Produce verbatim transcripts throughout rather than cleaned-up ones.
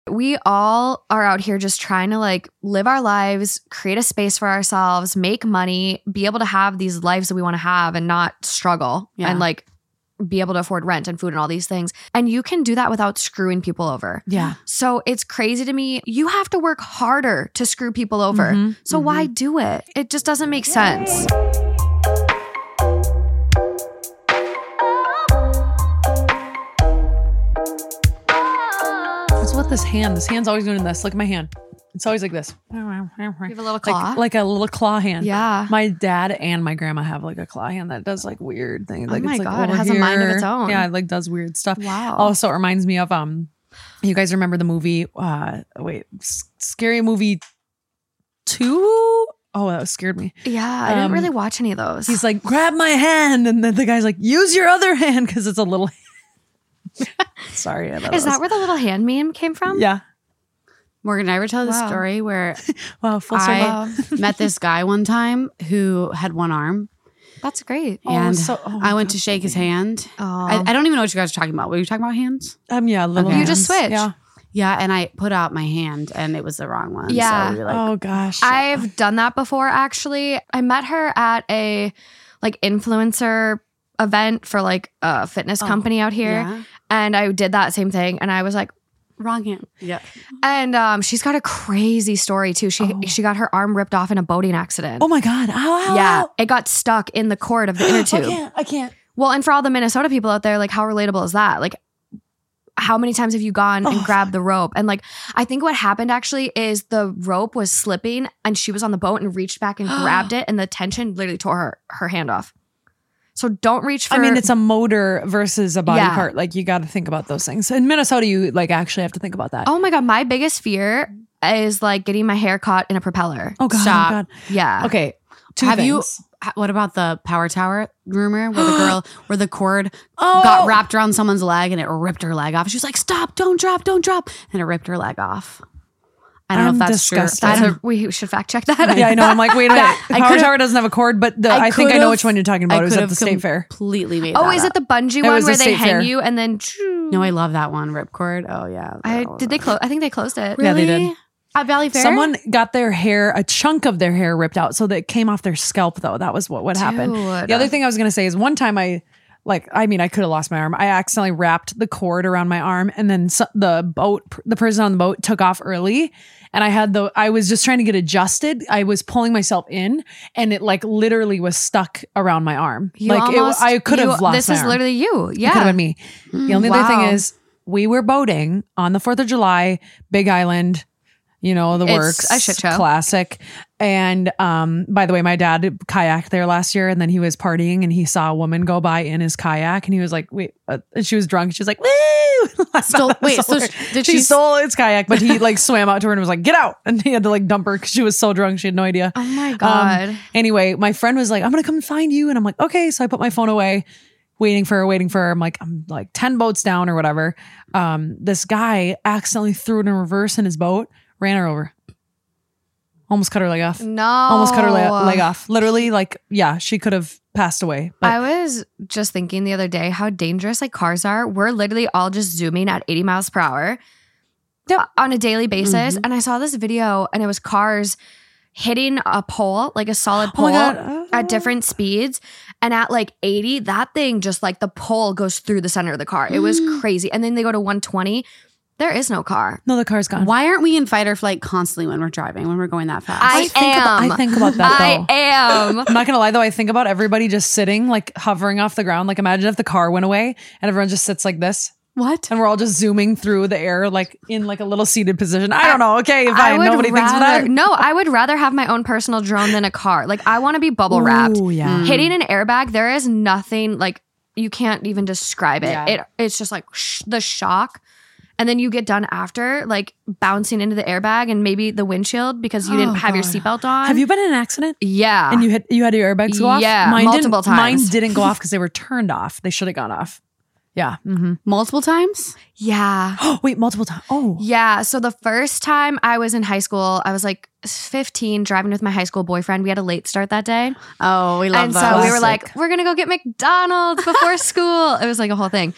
We all are out here just trying to like live our lives, create a space for ourselves, make money, be able to have these lives that we want to have and not struggle Yeah. and like be able to afford rent and food and all these things. And you can do that without screwing people over. Yeah. So it's crazy to me. You have to work harder to screw people over. Mm-hmm. So mm-hmm. why do it? It just doesn't make sense. What's with this hand? This hand's always doing this. Look at my hand. It's always like this. You have a little claw? Like, like a little claw hand. Yeah. My dad and my grandma have like a claw hand that does like weird things. Like oh my it's like God. It over has here. a mind of its own. Yeah. It like does weird stuff. Wow. Also, it reminds me of, um, you guys remember the movie, uh, wait, S- Scary Movie two? Oh, that scared me. Yeah. I didn't Um, really watch any of those. He's like, grab my hand. And then the guy's like, use your other hand because it's a little Sorry. I Is that where the little hand meme came from? Yeah. Morgan, did I ever tell this Wow. story where Wow. Full circle. I met this guy one time who had one arm, That's great. Oh, and so- oh, I went to shake his hand. Oh. I, I don't even know what you guys are talking about. Were you talking about hands? Um, yeah. Little Okay. You just hands. switch. Yeah. Yeah, and I put out my hand, and it was the wrong one. Yeah. So we were like, Oh gosh. I've done that before, actually. I met her at a like influencer event for like a fitness Oh, company out here. yeah. And I did that same thing. And I was like, wrong hand. Yeah. and um, she's got a crazy story too. She Oh. she got her arm ripped off in a boating accident. Oh my God. Ow, ow, yeah. ow. It got stuck in the cord of the inner I tube. can't. I can't. Well, and for all the Minnesota people out there, like how relatable is that? Like how many times have you gone and Oh. grabbed the rope? And like, I think what happened actually is the rope was slipping and she was on the boat and reached back and grabbed it and the tension literally tore her, her hand off. So don't reach for... I mean, it's a motor versus a body Yeah. part. Like you got to think about those things. In Minnesota, you like actually have to think about that. Oh my God, my biggest fear is like getting my hair caught in a propeller. Oh God. Stop. Oh God. Yeah. Okay. Two Have you? things. ha- What about the power tower rumor where the girl, where the cord Oh. got wrapped around someone's leg and it ripped her leg off? She was like, "Stop! Don't drop! Don't drop!" And it ripped her leg off. I don't I'm know if that's disgusted. true. I That's don't- a, we should fact check that. Yeah, I know. I'm like, wait a minute. I Power could've- tower doesn't have a cord, but the, I, think I know could've- which one you're talking I about. It was at could've the state fair. Completely made. Oh, that is up. it the bungee It one was where a they state hang fair. you and then... No, I love that one. Ripcord. Oh yeah. I, That did they was- close? I think they closed it. Yeah, they Really? did. At Valley Fair? Someone got their hair, a chunk of their hair ripped out, so that it came off their scalp. Though that was what what happened. Dude. The other thing I was gonna say is one time I, like, I mean, I could have lost my arm. I accidentally wrapped the cord around my arm, and then so, the boat, the person on the boat took off early, and I had the, I was just trying to get adjusted. I was pulling myself in, and it like literally was stuck around my arm. You like almost- it, I could you- have lost. This my is arm. literally you. Yeah. It could have been me. The only other thing wow. is we were boating on the fourth of July, Big Island, you know, the It's works. a shit show. Classic. And um, by the way, my dad kayaked there last year and then he was partying and he saw a woman go by in his kayak and he was like, wait, uh, and she was drunk. She was like, woo! Stole- wait, so Hilarious. sh- did she she- stole his kayak, but he like swam out to her and was like, get out. And he had to like dump her because she was so drunk. She had no idea. Oh my Um, God. anyway, my friend was like, I'm going to come find you. And I'm like, okay. So I put my phone away, waiting for her, waiting for her. I'm like, I'm like ten boats down or whatever. Um, this guy accidentally threw it in reverse in his boat, ran her over. Almost cut her leg off. No. Almost cut her le- leg off. Literally, like, yeah, she could have passed away. But I was just thinking the other day how dangerous like cars are. We're literally all just zooming at eighty miles per hour on a daily basis. Mm-hmm. And I saw this video and it was cars hitting a pole, like a solid Oh my pole God. at different speeds. And at like eighty, that thing just like the pole goes through the center of the car. It was crazy. And then they go to one twenty. There is no car. no, the car's gone. Why aren't we in fight or flight constantly when we're driving, when we're going that fast? I think about- am. I think about that, I though. am. I'm not gonna lie though, I think about everybody just sitting, like hovering off the ground. Like imagine if the car went away and everyone just sits like this. What? And we're all just zooming through the air, like in like a little seated position. I don't know. Okay, I fine. would Nobody thinks of rather, that. no, I would rather have my own personal drone than a car. Like I want to be bubble wrapped. Ooh, yeah. Hitting an airbag, there is nothing like you can't even describe it. Yeah. It it's just like sh- the shock. And then you get done after, like bouncing into the airbag and maybe the windshield because you didn't Oh, have your God. seatbelt on. Have you been in an accident? Yeah. And you had you had your airbags go off? Yeah, Mine multiple didn't, Mine times. didn't go off because they were turned off. They should have gone off. Yeah. Mm-hmm. Multiple times? yeah. Oh, wait, multiple times. Oh. Yeah. So the first time I was in high school, I was like fifteen driving with my high school boyfriend. We had a late start that day. Oh, we love and that. so we were Classic. like, we're going to go get McDonald's before school. It was like a whole thing.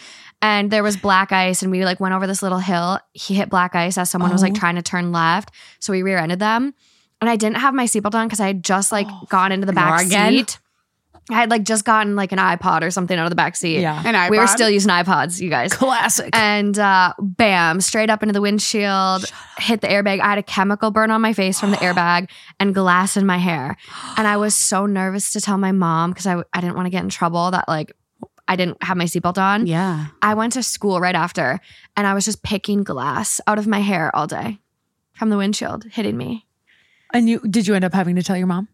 and there was black ice, and we like went over this little hill. He hit black ice as someone was like Oh. trying to turn left, so we rear-ended them. And I didn't have my seatbelt on because I had just like gone into the back again? seat. I had like just gotten like an iPod or something out of the back seat. Yeah. And I we were still using iPods, you guys. Classic. And uh, bam, straight up into the windshield, hit the airbag. I had a chemical burn on my face from the airbag and glass in my hair. And I was so nervous to tell my mom because I, I didn't want to get in trouble that like I didn't have my seatbelt on. Yeah. I went to school right after and I was just picking glass out of my hair all day from the windshield hitting me. And you did you end up having to tell your mom?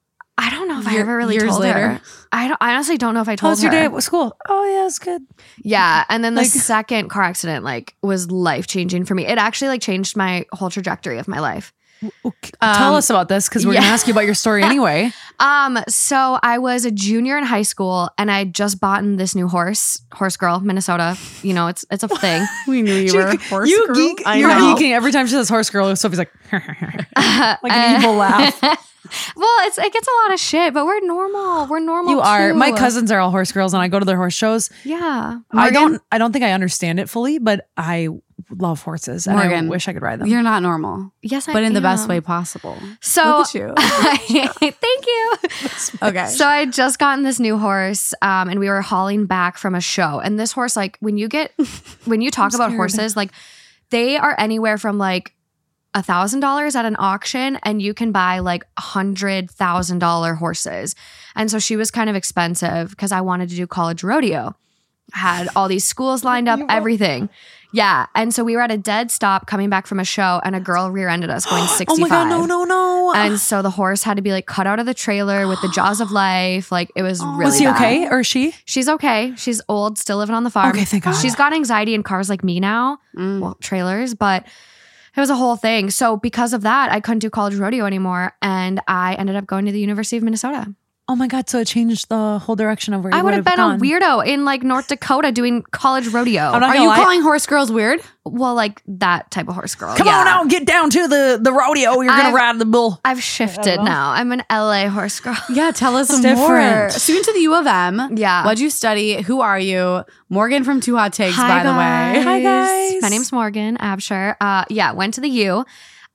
I don't know if I Year- ever really years told later? her. I don't. I honestly don't know if I told How's her. your day at school? Oh yeah, it's good. Yeah, and then the Like- second car accident like was life changing for me. It actually like changed my whole trajectory of my life. Okay. Tell Um, us about this because we're yeah. gonna ask you about your story anyway. Um, so I was a junior in high school, and I just bought in this new horse, Horse Girl, Minnesota. You know, it's it's a thing. We knew you She- were a horse you girl. geek, I you're know. geeking every time she says horse girl. Sophie's like, like Uh, an evil laugh. Well, it's it gets a lot of shit, but we're normal. We're normal. You are. too. My cousins are all horse girls, and I go to their horse shows. Yeah. I don't. I don't think I understand it fully, but I love horses, and I Morgan, wish I could ride them. You're not normal, Yes, I but in the best am. way possible. So Look at you. thank you. Okay. So I had just gotten this new horse, um, and we were hauling back from a show. And this horse, like when you get, when you talk I'm about scared. horses, like they are anywhere from like a thousand dollars at an auction, and you can buy like a hundred thousand dollar horses. And so she was kind of expensive because I wanted to do college rodeo. Had all these schools lined up, everything. Yeah. And so we were at a dead stop coming back from a show, and a girl rear-ended us going Oh sixty-five. my god! No! No! No! And so the horse had to be like cut out of the trailer with the jaws of life. Like it was really was he bad. okay or she? She's okay. She's old, still living on the farm. Okay, thank God. She's got anxiety in cars like me now, Mm. well, trailers, but it was a whole thing. So because of that, I couldn't do college rodeo anymore, and I ended up going to the University of Minnesota. Oh my god! So it changed the whole direction of where you I would have been gone. a weirdo in like North Dakota doing college rodeo. I'm not Are gonna you lie. calling horse girls weird? Well, like that type of horse girl. Come yeah. on out, get down to the the rodeo. You're gonna I've- ride the bull. I've shifted know. now. I'm an L A horse girl. Yeah, tell us It's more. different. Student to the U of M. Yeah. What'd you study? Who are you? Morgan from Two Hot Takes, Hi, by the guys. way. Hi, guys. My name's Morgan Absher. Uh, yeah, went to the U.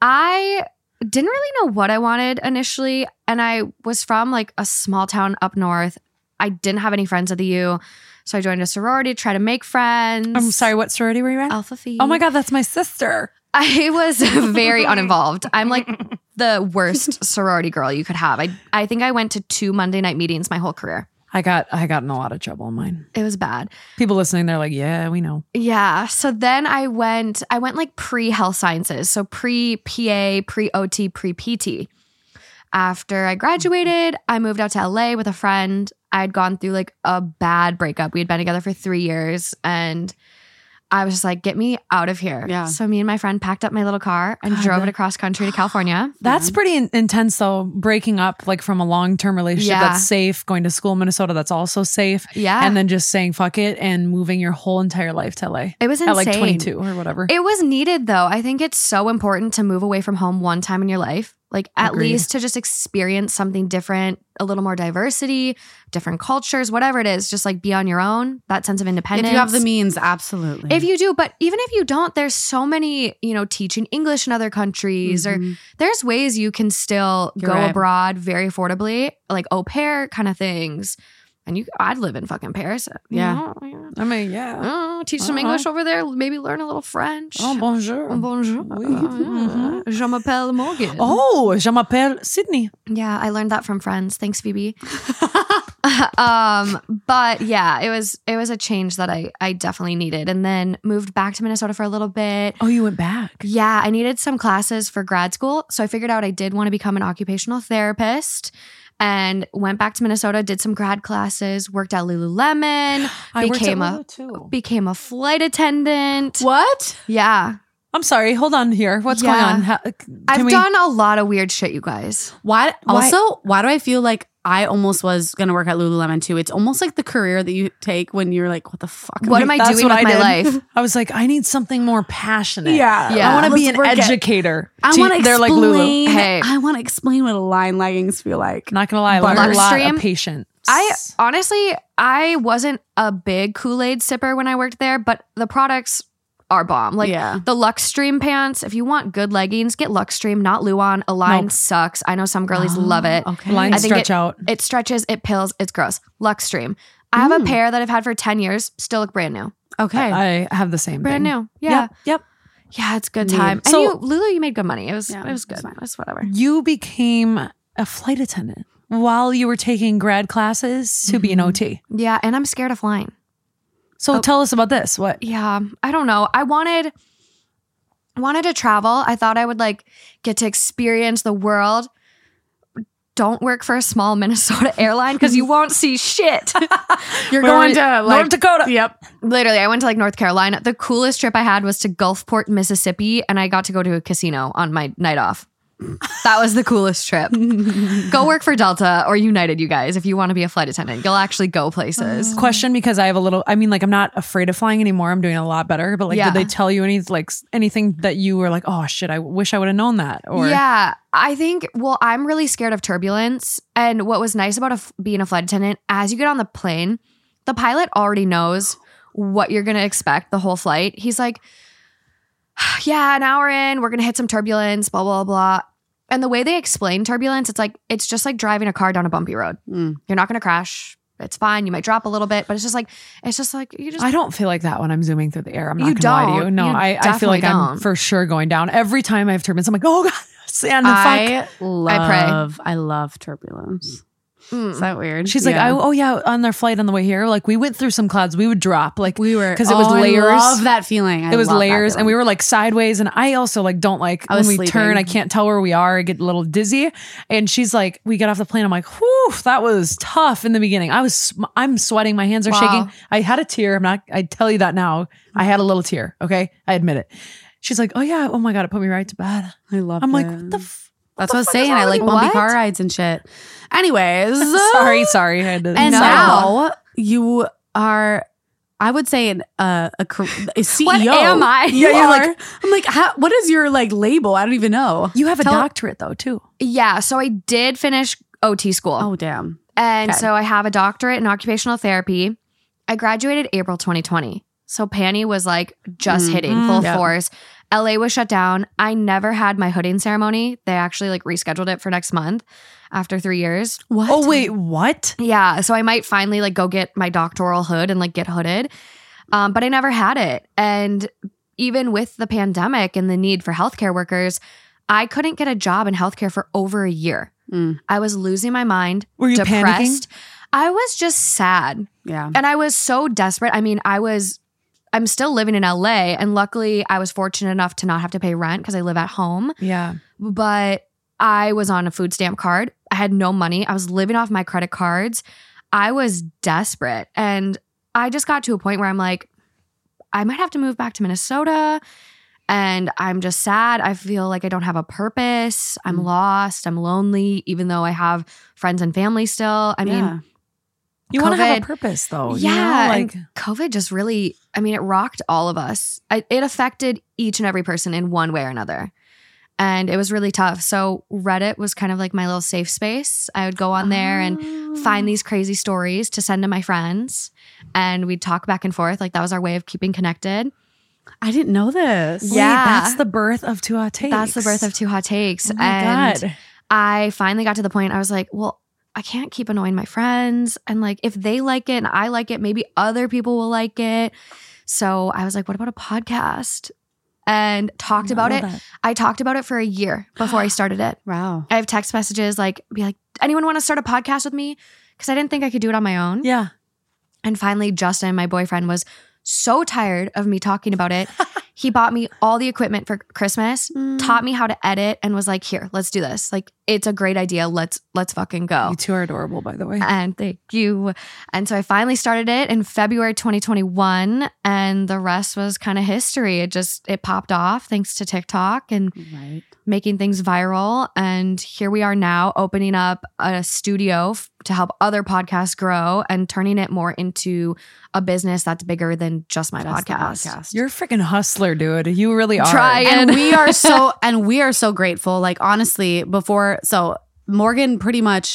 I didn't really know what I wanted initially, and I was from like a small town up north. I didn't have any friends at the U, so I joined a sorority to try to make friends. I'm sorry. What sorority were you at? Alpha Phi. Oh my god, that's my sister. I was very uninvolved. I'm like the worst sorority girl you could have. I I think I went to two Monday night meetings my whole career. I got I got in a lot of trouble in mine. It was bad. People listening, they're like, yeah, we know. Yeah. So then I went, I went like pre health sciences. So pre P A, pre O T, pre P T. After I graduated, I moved out to L A with a friend. I had gone through like a bad breakup. We had been together for three years, and I was just like, get me out of here. Yeah. So me and my friend packed up my little car and God, drove that- it across country to California. That's pretty in- intense though, breaking up like from a long-term relationship Yeah. that's safe, going to school in Minnesota that's also safe. Yeah. And then just saying fuck it and moving your whole entire life to L A. It was At like insane. twenty-two or whatever. It was needed though. I think it's so important to move away from home one time in your life. Like at Agreed. least to just experience something different, a little more diversity, different cultures, whatever it is, just like be on your own, that sense of independence. If you have the means, absolutely. If you do, but even if you don't, there's so many, you know, teaching English in other countries, or Mhm. there's ways you can still You're go right. abroad very affordably, like au pair kind of things. And you, I'd live in fucking Paris. you Yeah. know, yeah. I mean, yeah. Oh, teach some Uh-huh. English over there. Maybe learn a little French. Oh, bonjour. Oh, bonjour. Oui. Uh, Mhm. Je m'appelle Morgan. Oh, je m'appelle Sydney. Yeah, I learned that from friends. Thanks, Phoebe. um, but yeah, it was it was a change that I I definitely needed, and then moved back to Minnesota for a little bit. Oh, you went back. Yeah, I needed some classes for grad school, so I figured out I did want to become an occupational therapist. And went back to Minnesota, did some grad classes, worked at Lululemon, I worked became at a Lulu, too. became a flight attendant. What? Yeah, I'm sorry. Hold on here. What's Yeah. going on? How, can I've we- done a lot of weird shit, you guys. Why? Why- Also, why do I feel like I almost was going to work at Lululemon too? It's almost like the career that you take when you're like, what the fuck? What am I That's doing what with I my did. life? I was like, I need something more passionate. Yeah. Yeah. I want to be Let's an work at- educator. I To- want to They're explain. like Lulu. Hey. I want to explain what line leggings feel like. Not gonna lie, I learned a lot Bloodstream? of patient. I honestly, I wasn't a big Kool-Aid sipper when I worked there, but the products are bomb. Like Yeah. the Luxstream pants, if you want good leggings, get Luxstream, not Luon. Align Nope. sucks. I know some girlies Oh, love it. Okay. Lines I think stretch it- out. It stretches, it pills, it's gross. Luxstream. I have a Mm. pair that I've had for ten years, still look brand new. Okay. I have the same Brand thing. new. Yeah. Yep. Yep. Yeah, it's good Neat. time. And So- you, Lulu, you made good money. It was Yeah, it was it's good. fine. It was whatever. You became a flight attendant while you were taking grad classes to be an O T. Yeah, and I'm scared of flying. So Oh. tell us about this. What? Yeah, I don't know. I wanted wanted to travel. I thought I would like get to experience the world. Don't work for a small Minnesota airline because you won't see shit. You're Where going were to you? like North Dakota. Yep. Literally, I went to like North Carolina. The coolest trip I had was to Gulfport, Mississippi, and I got to go to a casino on my night off. That was the coolest trip. Go work for Delta or United, you guys, if you want to be a flight attendant. You'll actually go places. Question, because I have a little. I mean, like I'm not afraid of flying anymore. I'm doing a lot better. But like, Yeah. did they tell you any like s- anything that you were like, oh shit, I wish I would have known that? Or Yeah, I think, well, I'm really scared of turbulence. And what was nice about a f- being a flight attendant, as you get on the plane, the pilot already knows what you're going to expect the whole flight. He's like, yeah, an hour in, we're going to hit some turbulence, blah, blah, blah. And the way they explain turbulence, it's like, it's just like driving a car down a bumpy road. Mm. You're not going to crash. It's fine. You might drop a little bit, but it's just like, it's just like, you just, I don't feel like that when I'm zooming through the air. I'm not You gonna lie to you. don't. No, You I, I feel definitely like I'm don't. for sure going down. Every time I have turbulence, I'm like, oh god, sand and fuck. I love pray. I love turbulence. Mm. Is that weird? She's like, I, oh yeah, on their flight on the way here, like we went through some clouds. We would drop, like we were because it was oh, layers. I love that feeling. I it was love that layers, and we feeling. were like sideways. And I also like don't like I when was we sleeping. turn. I can't tell where we are. I get a little dizzy. And she's like, we get off the plane. I'm like, whew, that was tough in the beginning. I was, sm- I'm sweating. My hands are Wow. shaking. I had a tear. I'm not. I tell you that now. I had a little tear. Okay, I admit it. She's like, oh yeah, oh my god, it put me right to bed. I love. I'm like, it. what the. F- That's what I was fuck is saying. wrong I with like you? bumpy What? car rides and shit. Anyways, sorry, sorry. I had to, And No. now you are, I would say, an, uh, a, car- a C E O. What am I? Yeah, You you're are. like, I'm like, how, what is your like label? I don't even know. you have a Tell- doctorate though too. Yeah, so I did finish O T school. Oh, damn. And Okay. so I have a doctorate in occupational therapy. I graduated April twenty twenty. So Panny was like just Mm, hitting mm, full yep. force. L A was shut down. I never had my hooding ceremony. They actually like rescheduled it for next month after three years. What? Oh wait, what? Yeah. So I might finally like go get my doctoral hood and like get hooded. Um, but I never had it. And even with the pandemic and the need for healthcare workers, I couldn't get a job in healthcare for over a year. Mm, I was losing my mind. Were you depressed. I was just sad. yeah. And I was so desperate. I mean, I was, I'm still living in L A. And luckily, I was fortunate enough to not have to pay rent because I live at home. Yeah. But I was on a food stamp card. I had no money. I was living off my credit cards. I was desperate. And I just got to a point where I'm like, I might have to move back to Minnesota. And I'm just sad. I feel like I don't have a purpose. I'm Mm. lost. I'm lonely, even though I have friends and family still. I mean, Yeah. You want to have a COVID. purpose though. yeah, You know? and Like COVID just really, I mean, it rocked all of us. I, it affected each and every person in one way or another. And it was really tough. So Reddit was kind of like my little safe space. I would go on there and Oh. find these crazy stories to send to my friends. And we'd talk back and forth. Like that was our way of keeping connected. I didn't know this. wait, Yeah. that's the birth of Two Hot Takes. That's the birth of Two Hot Takes. Oh my and god. I finally got to the point I was like, well, I can't keep annoying my friends. And like, if they like it and I like it, maybe other people will like it. So I was like, what about a podcast? And talked about it. I talked about it for a year before I started it. Wow. I have text messages like, be like, anyone want to start a podcast with me? Because I didn't think I could do it on my own. Yeah. And finally, Justin, my boyfriend, was so tired of me talking about it. He bought me all the equipment for Christmas, Mm. taught me how to edit, and was like, here, let's do this. Like, it's a great idea. Let's let's fucking go. You two are adorable, by the way. And thank you. And so I finally started it in February twenty twenty-one, and the rest was kind of history. It just it popped off thanks to TikTok and Right. making things viral. And here we are now, opening up a studio f- to help other podcasts grow and turning it more into a business that's bigger than just my Just the podcast. podcast. You're a freaking hustler, dude. You really are. Try it. and we are so and we are so grateful. Like honestly, before so Morgan pretty much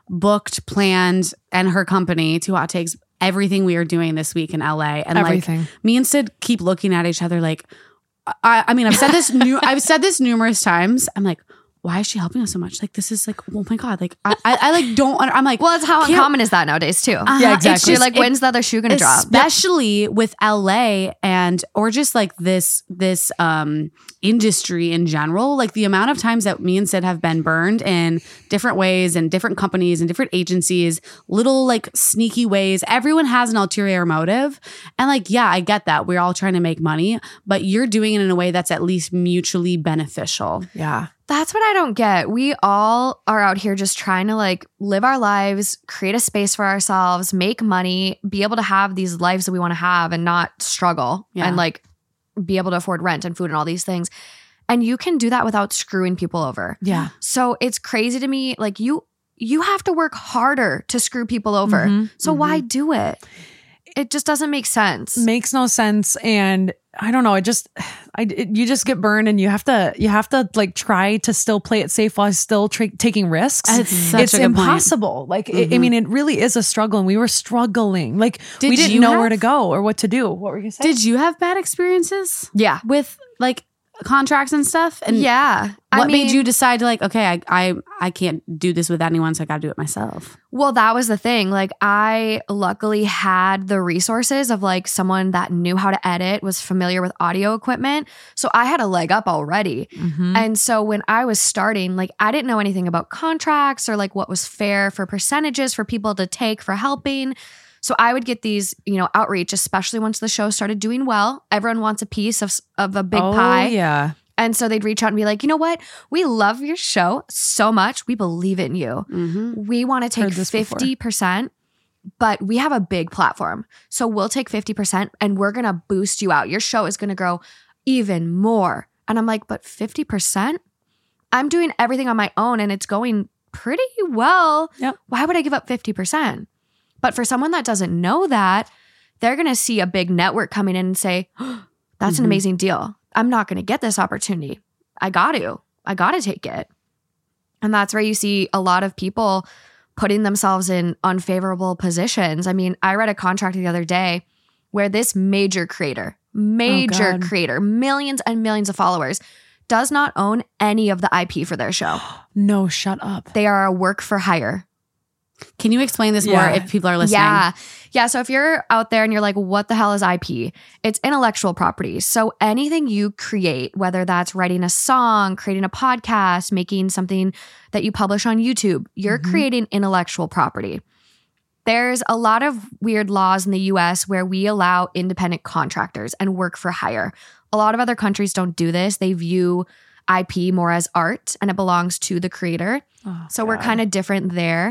booked, planned, and her company, Two Hot Takes, everything we are doing this week in L A. And Everything. like me and Sid keep looking at each other like, I, I mean, I've said this new, I've said this numerous times. I'm like, why is she helping us so much? Like, this is like, oh my God. Like, I, I, I like don't, I'm like, Well, it's how can't- uncommon is that nowadays too. Uh-huh. Yeah, It's exactly. You're just- like, it- when's the other shoe gonna drop? especially with L A and or just like this this um industry in general. Like the amount of times that me and Sid have been burned in different ways and different companies and different agencies, little like sneaky ways. Everyone has an ulterior motive. And like, yeah, I get that. We're all trying to make money, but you're doing it in a way that's at least mutually beneficial. Yeah. That's what I don't get. We all are out here just trying to like live our lives, create a space for ourselves, make money, be able to have these lives that we want to have and not struggle Yeah. and like be able to afford rent and food and all these things. And you can do that without screwing people over. Yeah. So it's crazy to me. Like you, you have to work harder to screw people over. Mhm. So why do it? It just doesn't make sense. Makes no sense. And I don't know. It just, I, it, you just get burned and you have to, you have to like try to still play it safe while still tra- taking risks. It's such it's a good point. impossible. Like, it, I Mhm. mean, it really is a struggle and we were struggling. Like Did we didn't you know have- where to go or what to do. What were you going to say? Did you have bad experiences Yeah. with like contracts and stuff? And Yeah. what I mean, made you decide to like, okay, I, I I can't do this with anyone, so I got to do it myself? Well, that was the thing. Like, I luckily had the resources of like someone that knew how to edit, was familiar with audio equipment. So I had a leg up already. Mhm. And so when I was starting, like, I didn't know anything about contracts or like what was fair for percentages for people to take for helping. So I would get these, you know, outreach, especially once the show started doing well. Everyone wants a piece of, of a big oh, pie. yeah. And so they'd reach out and be like, you know what? We love your show so much. We believe in you. Mm-hmm. We want to take Heard this before. fifty percent, but we have a big platform. So we'll take fifty percent and we're going to boost you out. Your show is going to grow even more. And I'm like, but fifty percent? I'm doing everything on my own and it's going pretty well. Yep. Why would I give up fifty percent? But for someone that doesn't know that, they're going to see a big network coming in and say, oh, that's Mhm. an amazing deal. I'm not going to get this opportunity. I got to. I got to take it. And that's where you see a lot of people putting themselves in unfavorable positions. I mean, I read a contract the other day where this major creator, major God. creator, millions and millions of followers, does not own any of the I P for their show. No, shut up. They are a work for hire. Can you explain this Yeah. more if people are listening? Yeah. Yeah. So if you're out there and you're like, what the hell is I P? It's intellectual property. So anything you create, whether that's writing a song, creating a podcast, making something that you publish on YouTube, you're Mhm. creating intellectual property. There's a lot of weird laws in the U S where we allow independent contractors and work for hire. A lot of other countries don't do this. They view I P more as art and it belongs to the creator. Oh, So we're God. kind of different there.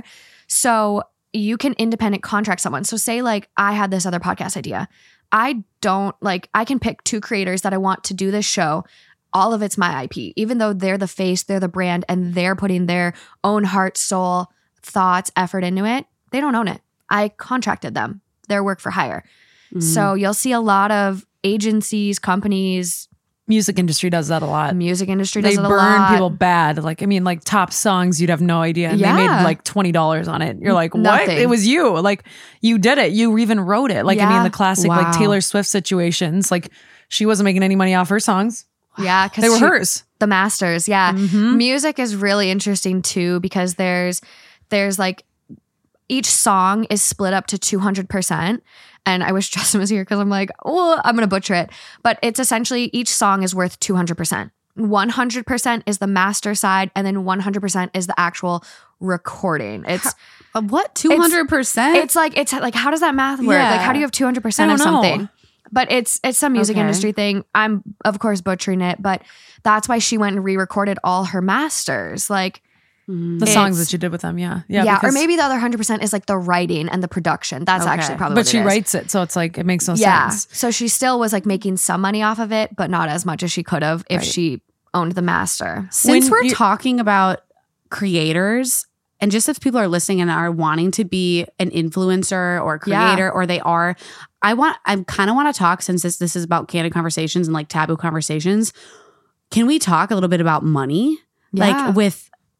So you can independent contract someone. So say like I had this other podcast idea. I don't like, I can pick two creators that I want to do this show. All of it's my I P, even though they're the face, they're the brand, and they're putting their own heart, soul, thoughts, effort into it. They don't own it. I contracted them. They're work for hire. Mhm. So you'll see a lot of agencies, companies, music industry does that a lot. music industry They does it a burn lot. people bad. Like, I mean, like top songs, you'd have no idea. And they Yeah. made like twenty dollars on it. You're like, what? Nothing. It was you. Like, you did it. You even wrote it. Like, I mean, Yeah. the classic, Wow. like Taylor Swift situations. Like, she wasn't making any money off her songs. Yeah, because They were hers. The masters, yeah. Mhm. Music is really interesting too because there's there's like each song is split up to two hundred percent. And I wish Justin was here because I'm like, oh, I'm going to butcher it. But it's essentially each song is worth two hundred percent. one hundred percent is the master side, and then one hundred percent is the actual recording. It's Uh, what? two hundred percent? it's like it's like how does that math work? Yeah. Like how do you have two hundred percent I of don't know. something? But it's it's some music Okay. industry thing. I'm of course butchering it, but that's why she went and re-recorded all her masters. Like Mhm. The It's- songs that you did with them. Yeah. yeah, Yeah. or because- maybe the other one hundred percent is like the writing and the production. That's Okay. actually probably But what she it is. writes it. So it's like, it makes no Yeah. sense. So she still was like making some money off of it, but not as much as she could have if Right. she owned the master. Since When we're you- talking about creators, and just if people are listening and are wanting to be an influencer or creator, or they are, I want, I kind of want to talk, since this this is about candid conversations and like taboo conversations. Can we talk a little bit about money, Yeah. like with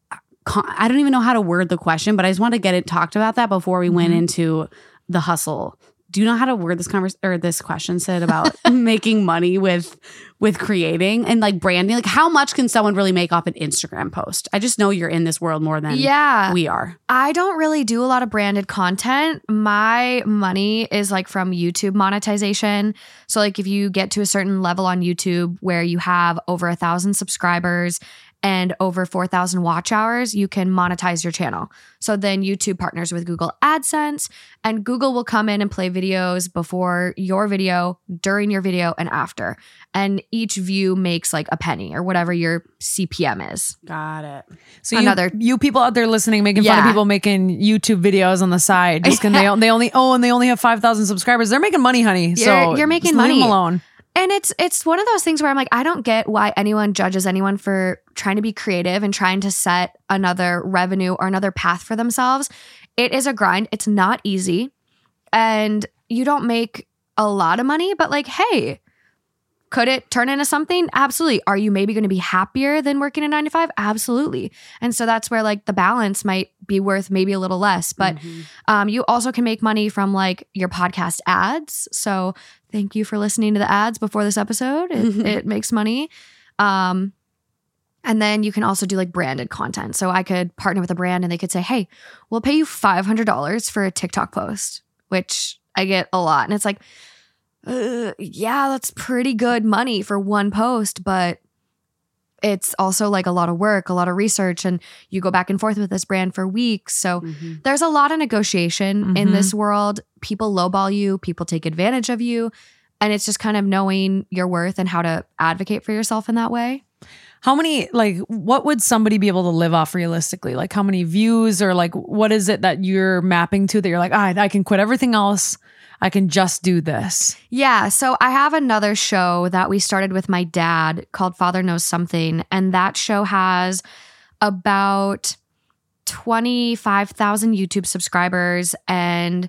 con- I don't even know how to word the question, but I just want to get it talked about that before we mm-hmm. went into the hustle. Do you know how to word this conversation or this question, Sid, about making money with with creating and like branding? Like, how much can someone really make off an Instagram post? I just know you're in this world more than yeah, we are. I don't really do a lot of branded content. My money is like from YouTube monetization. So like if you get to a certain level on YouTube where you have over a thousand subscribers and over four thousand watch hours, you can monetize your channel. So then YouTube partners with Google AdSense, and Google will come in and play videos before your video, during your video, and after. And each view makes like a penny or whatever your C P M is. Got it. So Another, you, you people out there listening, making yeah. fun of people making YouTube videos on the side just because they, they only, oh, and they only have five thousand subscribers. They're making money, honey. You're, so you're making just money. Leave them alone. And it's it's one of those things where I'm like, I don't get why anyone judges anyone for trying to be creative and trying to set another revenue or another path for themselves. It is a grind. It's not easy. And you don't make a lot of money, but like, hey, could it turn into something? Absolutely. Are you maybe going to be happier than working a nine to five? Absolutely. And so that's where like the balance might be worth maybe a little less. But mm-hmm. um, you also can make money from like your podcast ads. So thank you for listening to the ads before this episode. It, it makes money. Um, and then you can also do like branded content. So I could partner with a brand and they could say, hey, we'll pay you five hundred dollars for a TikTok post, which I get a lot. And it's like, Uh, yeah, that's pretty good money for one post, but it's also like a lot of work, a lot of research, and you go back and forth with this brand for weeks. So mm-hmm. there's a lot of negotiation mm-hmm. in this world. People lowball you, people take advantage of you, and it's just kind of knowing your worth and how to advocate for yourself in that way. How many, like, what would somebody be able to live off realistically? Like, how many views, or like, what is it that you're mapping to that you're like, ah, I can quit everything else, I can just do this? Yeah. So I have another show that we started with my dad called Father Knows Something. And that show has about twenty-five thousand YouTube subscribers. And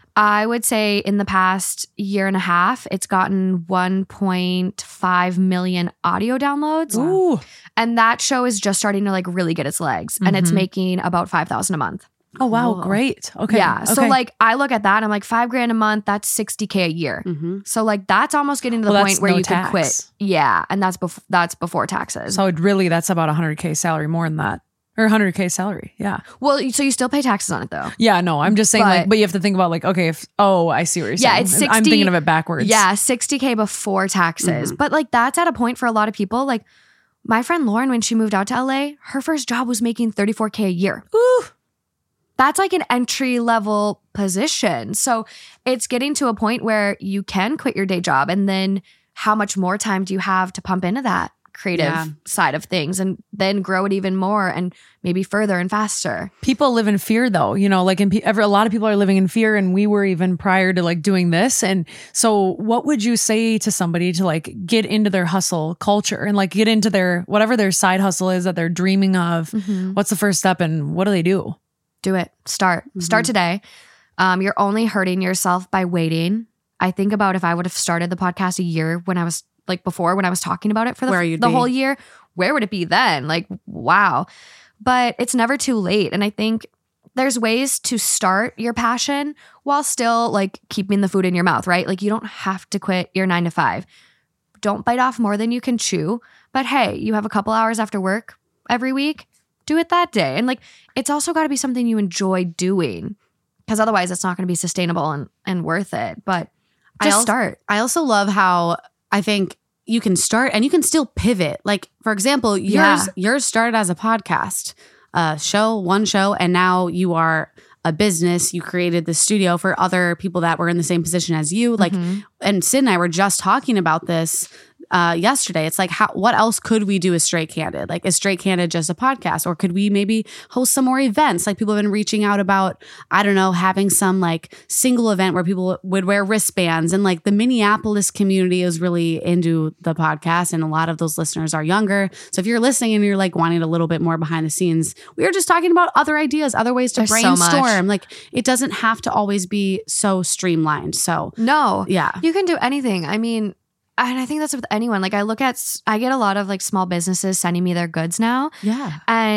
I would say in the past year and a half, it's gotten one point five million audio downloads. Ooh. And that show is just starting to like really get its legs. Mm-hmm. And it's making about five thousand a month. Oh, wow. Cool. Great. Okay. Yeah. Okay. So like I look at that and I'm like, five grand a month, that's sixty K a year. Mm-hmm. So like that's almost getting to the well, point where no you tax. can quit. Yeah. And that's before that's before taxes. So it really, that's about one hundred K salary, more than that. Or one hundred K salary. Yeah. Well, so you still pay taxes on it though. Yeah, no, I'm just saying But- like, but you have to think about like, okay, if, oh, I see what you're Yeah, saying. it's sixty I'm thinking of it backwards. Yeah, sixty K before taxes. Mhm. But like that's at a point for a lot of people. Like my friend Lauren, when she moved out to L A, her first job was making thirty-four K a year. Ooh. That's like an entry level position. So it's getting to a point where you can quit your day job. And then how much more time do you have to pump into that creative Yeah. side of things and then grow it even more and maybe further and faster? People live in fear though, you know, like in, pe- every, a lot of people are living in fear, and we were even prior to like doing this. And so what would you say to somebody to like get into their hustle culture and like get into their, whatever their side hustle is that they're dreaming of? Mm-hmm. What's the first step and what do they do? Do it. Start. Mm-hmm. Start today. Um, you're only hurting yourself by waiting. I think about if I would have started the podcast a year when I was like before, when I was talking about it for the, Where you'd the be. whole year, where would it be then? Like, wow. But it's never too late. And I think there's ways to start your passion while still like keeping the food in your mouth, right? Like you don't have to quit your nine to five. Don't bite off more than you can chew. But hey, you have a couple hours after work every week. Do it that day. And like, it's also got to be something you enjoy doing, because otherwise it's not going to be sustainable and, and worth it. But I just al- start. I also love how I think you can start and you can still pivot. Like, for example, yours Yeah. yours started as a podcast, a show, one show, and now you are a business. You created the studio for other people that were in the same position as you. Like, Mhm. and Sid and I were just talking about this uh, yesterday. It's like, how, what else could we do as Straight Candid? Like, is Straight Candid just a podcast? Or could we maybe host some more events? Like, people have been reaching out about, I don't know, having some like single event where people would wear wristbands. And like the Minneapolis community is really into the podcast. And a lot of those listeners are younger. So if you're listening and you're like wanting a little bit more behind the scenes, we were just talking about other ideas, other ways to There's so much. brainstorm. Like, it doesn't have to always be so streamlined. So No. yeah. You can do anything. I mean, and I think that's with anyone. Like I look at, I get a lot of like small businesses sending me their goods now. Yeah. And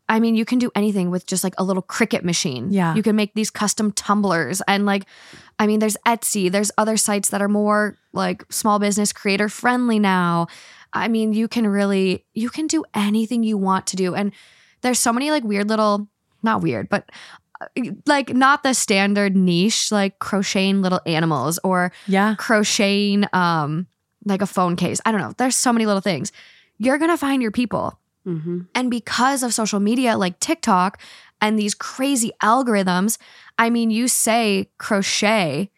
I mean, you can do anything with just like a little Cricut machine. Yeah. You can make these custom tumblers and like, I mean, there's Etsy, there's other sites that are more like small business creator friendly now. I mean, you can really, you can do anything you want to do. And there's so many like weird little, not weird, but like not the standard niche, like crocheting little animals or Yeah. crocheting um like a phone case. I don't know. There's so many little things. You're going to find your people. Mm-hmm. And because of social media like TikTok and these crazy algorithms, I mean, you say crochet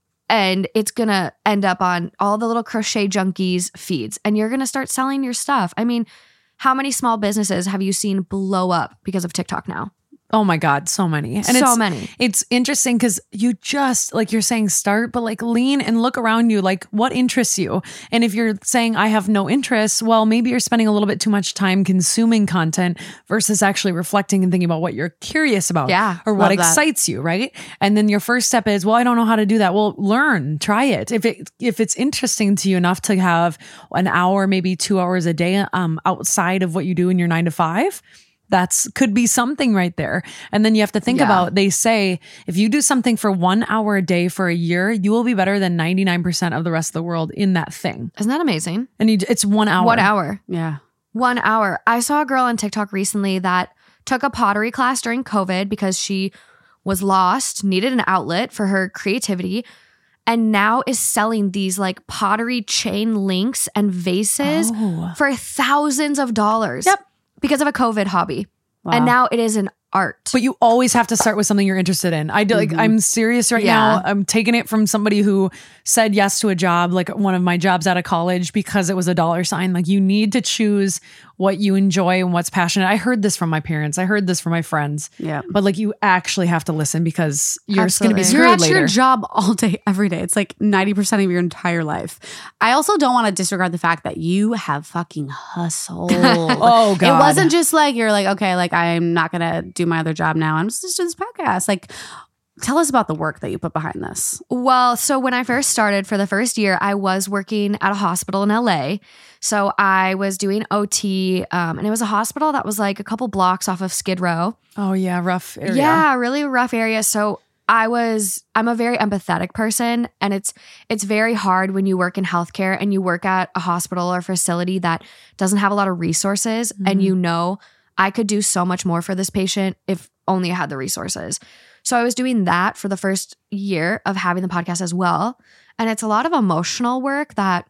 and it's going to end up on all the little crochet junkies feeds and you're going to start selling your stuff. I mean, how many small businesses have you seen blow up because of TikTok now? Oh my God, so many. And So it's, many. It's interesting because you just, like you're saying, start, but like lean and look around you, like what interests you? And if you're saying, I have no interests, well, maybe you're spending a little bit too much time consuming content versus actually reflecting and thinking about what you're curious about Yeah, or what love that. excites you, right? And then your first step is, well, I don't know how to do that. Well, learn, try it. If it if it's interesting to you enough to have an hour, maybe two hours a day um, outside of what you do in your nine to five, that's could be something right there. And then you have to think Yeah. about, they say, if you do something for one hour a day for a year, you will be better than ninety-nine percent of the rest of the world in that thing. Isn't that amazing? And you, it's one hour. One hour. Yeah. One hour. I saw a girl on TikTok recently that took a pottery class during COVID because she was lost, needed an outlet for her creativity, and now is selling these like pottery chain links and vases Oh. for thousands of dollars. Yep. Because of a COVID hobby. Wow. And now it is an art. But you always have to start with something you're interested in. I do, like, I'm serious right Yeah. now. I'm taking it from somebody who said yes to a job, like one of my jobs out of college, because it was a dollar sign. Like you need to choose what you enjoy and what's passionate. I heard this from my parents. I heard this from my friends. Yeah. But like you actually have to listen because you're going to be Absolutely. screwed You're at later. your job all day, every day. It's like ninety percent of your entire life. I also don't want to disregard the fact that you have fucking hustled. Oh, God. It wasn't just like, you're like, okay, like I'm not going to do my other job now. I'm just doing this podcast. Like, tell us about the work that you put behind this. Well, so when I first started for the first year, I was working at a hospital in L A. So I was doing O T, um, and it was a hospital that was like a couple blocks off of Skid Row. Oh yeah, rough area. Yeah, really rough area. So I was, I'm a very empathetic person, and it's it's very hard when you work in healthcare and you work at a hospital or facility that doesn't have a lot of resources, and you know I could do so much more for this patient if only I had the resources. So I was doing that for the first year of having the podcast as well. And it's a lot of emotional work that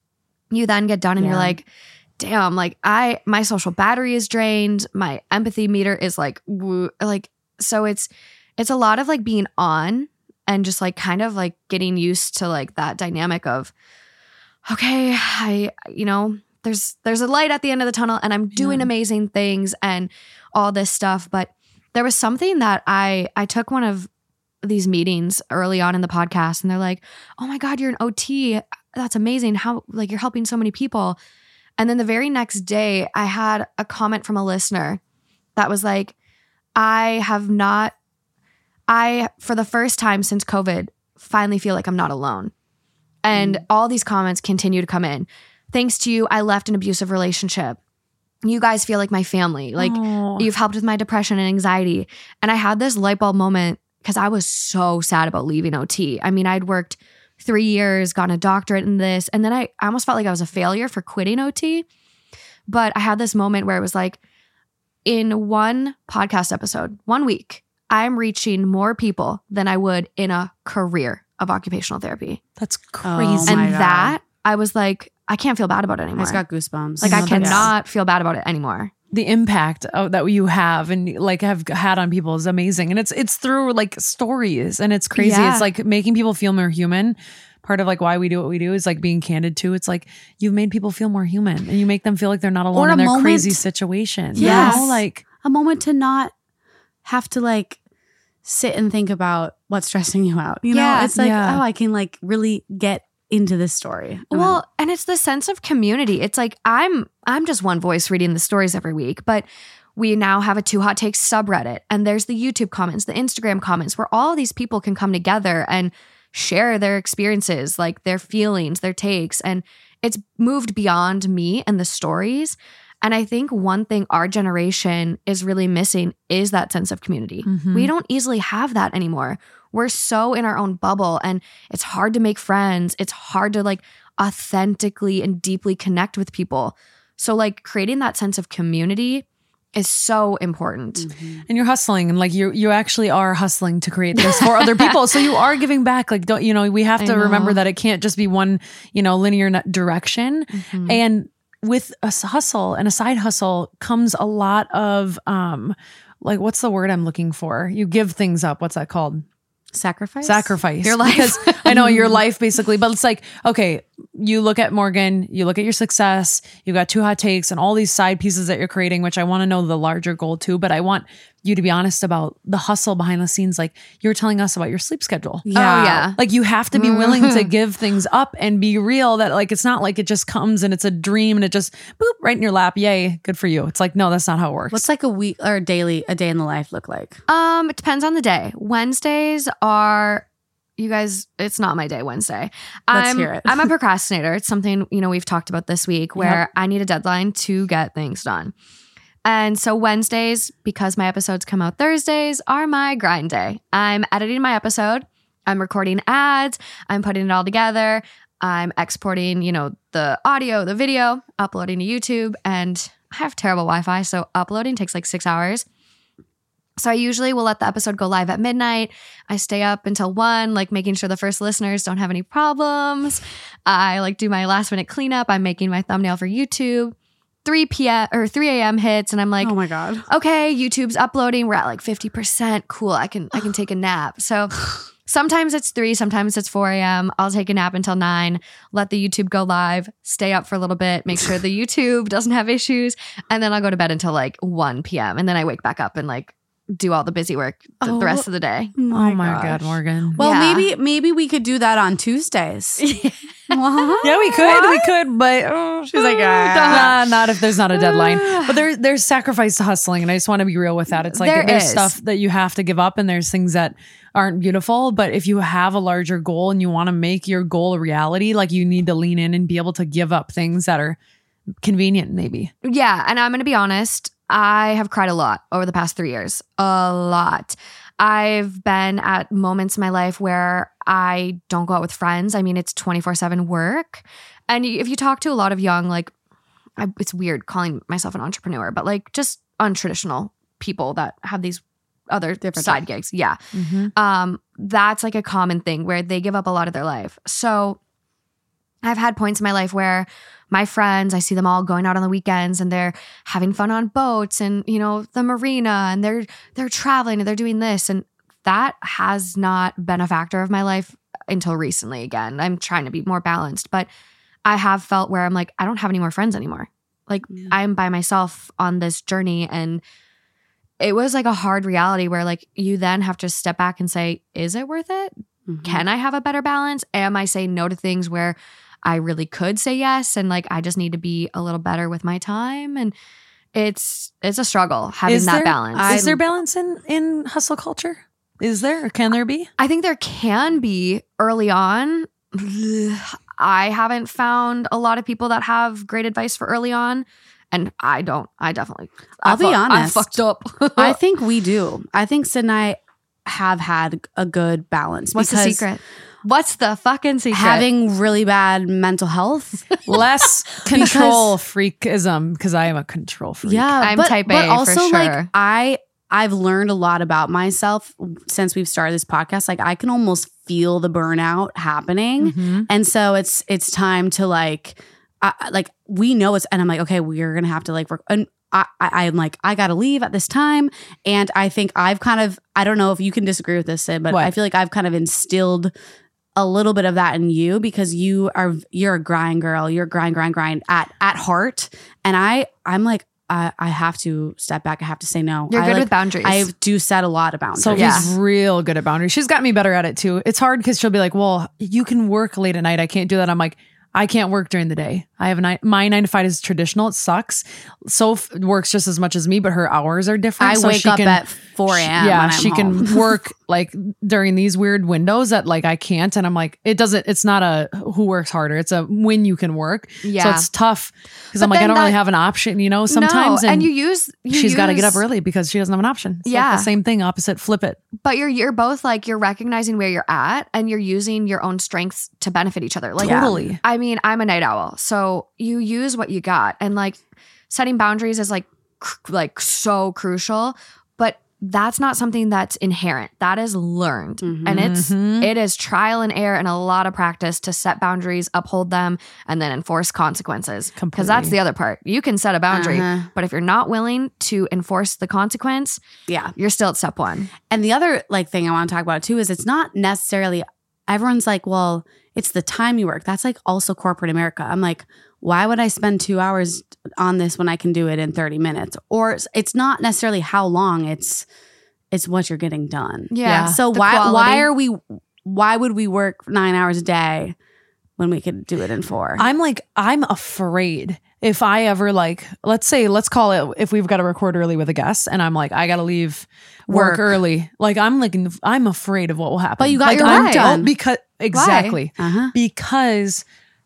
you then get done and Yeah. you're like, damn, like I, my social battery is drained. My empathy meter is like, woo, like, so it's, it's a lot of like being on and just like kind of like getting used to like that dynamic of, okay, I, you know, there's, there's a light at the end of the tunnel and I'm doing Yeah. amazing things and all this stuff. But there was something that I, I took one of these meetings early on in the podcast and they're like, oh my God, you're an O T. That's amazing. How, like, you're helping so many people. And then the very next day, I had a comment from a listener that was like, I have not, I, for the first time since COVID, finally feel like I'm not alone. And all these comments continue to come in. Thanks to you, I left an abusive relationship. You guys feel like my family. Like, Oh. you've helped with my depression and anxiety. And I had this light bulb moment because I was so sad about leaving O T. I mean, I'd worked three years, gotten a doctorate in this, and then I, I almost felt like I was a failure for quitting O T. But I had this moment where it was like, in one podcast episode, one week, I'm reaching more people than I would in a career of occupational therapy. That's Oh crazy. my And God. that, I was like, I can't feel bad about it I anymore. just got goosebumps. like, No, I that's- cannot feel bad about it anymore. The impact of, that you have and like have had on people is amazing. And it's it's through like stories and it's crazy. Yeah. It's like making people feel more human. Part of like why we do what we do is like being candid too. It's like you've made people feel more human and you make them feel like they're not alone Or a in their moment- crazy situation. You Yes. know? Like a moment to not have to like sit and think about what's stressing you out. You know, Yeah. it's like, Yeah. oh, I can like really get into this story. And Well, and it's the sense of community. It's like I'm I'm just one voice reading the stories every week, but we now have a Two Hot Takes subreddit, and there's the YouTube comments, the Instagram comments, where all these people can come together and share their experiences, like their feelings, their takes, and it's moved beyond me and the stories. And I think one thing our generation is really missing is that sense of community. Mhm. We don't easily have that anymore. We're so in our own bubble, and it's hard to make friends. It's hard to like authentically and deeply connect with people. So like creating that sense of community is so important. Mm-hmm. And you're hustling, and like you you actually are hustling to create this for other people. So you are giving back. Like, don't you know, we have I to remember know. that it can't just be one, you know, linear n- direction. Mhm. And with a s- hustle and a side hustle comes a lot of um like, what's the word I'm looking for? You give things up. What's that called? Sacrifice. Sacrifice. Your life. Because I know your life basically, but it's like, okay, you look at Morgan, you look at your success, you got two hot takes and all these side pieces that you're creating, which I want to know the larger goal too. But I want you to be honest about the hustle behind the scenes. Like you were telling us about your sleep schedule. Yeah. Oh, yeah. Like you have to be willing to give things up and be real, that like, it's not like it just comes and it's a dream and it just boop right in your lap. Yay. Good for you. It's like, no, that's not how it works. What's like a week or a daily, a day in the life look like? Um, it depends on the day. Wednesdays are, you guys, it's not my day Wednesday. Let's I'm, hear it. I'm a procrastinator. It's something, you know, we've talked about this week where Yep. I need a deadline to get things done. And so Wednesdays, because my episodes come out Thursdays, are my grind day. I'm editing my episode. I'm recording ads. I'm putting it all together. I'm exporting, you know, the audio, the video, uploading to YouTube. And I have terrible Wi-Fi, so uploading takes like six hours. So I usually will let the episode go live at midnight. I stay up until one, like making sure the first listeners don't have any problems. I like do my last minute cleanup. I'm making my thumbnail for YouTube. three p.m. or three a.m. hits and I'm like, oh my God. okay, YouTube's uploading. We're at like fifty percent. Cool. I can I can take a nap. So sometimes it's three, sometimes it's four a.m. I'll take a nap until nine, let the YouTube go live, stay up for a little bit, make sure the YouTube doesn't have issues, and then I'll go to bed until like one p.m. And then I wake back up and like do all the busy work the, Oh. the rest of the day. oh my gosh. God, Morgan. Well, Yeah. maybe maybe we could do that on Tuesdays. What? Yeah, we could, we could, but oh, She's like, ah. nah, not if there's not a deadline. But there, there's sacrifice to hustling, and I just want to be real with that. It's like There there's is. stuff that you have to give up, and there's things that aren't beautiful. But if you have a larger goal and you want to make your goal a reality, like you need to lean in and be able to give up things that are convenient, maybe. Yeah. And I'm going to be honest, I have cried a lot over the past three years. A lot. I've been at moments in my life where I don't go out with friends. I mean, it's twenty-four seven work. And y- if you talk to a lot of young, like, I, it's weird calling myself an entrepreneur, but like just untraditional people that have these other Different side gigs. Yeah. Um, that's like a common thing where they give up a lot of their life. So I've had points in my life where my friends, I see them all going out on the weekends and they're having fun on boats and, you know, the marina, and they're they're traveling and they're doing this. And that has not been a factor of my life until recently. Again, I'm trying to be more balanced, but I have felt where I'm like, I don't have any more friends anymore. Like Yeah. I'm by myself on this journey, and it was like a hard reality where like you then have to step back and say, is it worth it? Mhm. Can I have a better balance? Am I saying no to things where I really could say yes? And like, I just need to be a little better with my time. And it's, it's a struggle having Is that there- balance. Is there balance in in hustle culture? Is there, or can there be? I think there can be early on. I haven't found a lot of people that have great advice for early on. And I don't. I definitely. I I'll be fu- honest. I fucked up. I think we do. I think Sid and I have had a good balance. What's the because secret? What's the fucking secret? Having really bad mental health. Less control freakism, because I am a control freak. Yeah, I'm but, type A but for also sure. like I I've learned a lot about myself since we've started this podcast. Like I can almost feel the burnout happening, Mhm. and so it's it's time to like, I, I- like we know it's, and I'm like, okay, we're gonna have to like work. And I, I I'm like, I gotta leave at this time, and I think I've kind of, I don't know if you can disagree with this, Sid, but What? I feel like I've kind of instilled a little bit of that in you because you are you're a grind girl. You're grind, grind, grind at at heart, and I I'm like. I, I have to step back. I have to say no. You're I good like, with boundaries. I do set a lot of boundaries. Sophie's Yeah. real good at boundaries. She's got me better at it too. It's hard because she'll be like, well, you can work late at night. I can't do that. I'm like, I can't work during the day. I have a nine, my nine to five is traditional. It sucks. Soph works just as much as me, but her hours are different. I so wake she up can- at four a.m. Yeah, when I'm she home. can work like during these weird windows that like I can't. And I'm like, it doesn't, it's not a who works harder. It's a when you can work. Yeah. So it's tough because But I'm like, I then don't really that- have an option, you know, sometimes. no, and, you use you she's got to get use- up early because she doesn't have an option. It's Yeah. like the same thing, opposite, flip it. But you're you're both like you're recognizing where you're at and you're using your own strengths to benefit each other. Like Totally. I mean, I'm a night owl, so you use what you got, and like setting boundaries is like cr- like so crucial. But that's not something that's inherent. That is learned, Mhm. and it's Mhm. it is trial and error and a lot of practice to set boundaries, uphold them, and then enforce consequences. Because that's Completely. the other part. You can set a boundary, Uh-huh. but if you're not willing to enforce the consequence, Yeah. you're still at step one. And the other like thing I want to talk about too is it's not necessarily everyone's like, well, it's the time you work. That's like also corporate America. I'm like, why would I spend two hours on this when I can do it in thirty minutes? Or it's- it's not necessarily how long, it's it's what you're getting done. Yeah. So The why quality. why are we why would we work nine hours a day when we could do it in four? I'm like, I'm afraid if I ever like, let's say, let's call it if we've got to record early with a guest and I'm like, I got to leave work, Work. early. Like I'm like, I'm afraid of what will happen. But you got like, your I'm work done done. because exactly uh-huh. because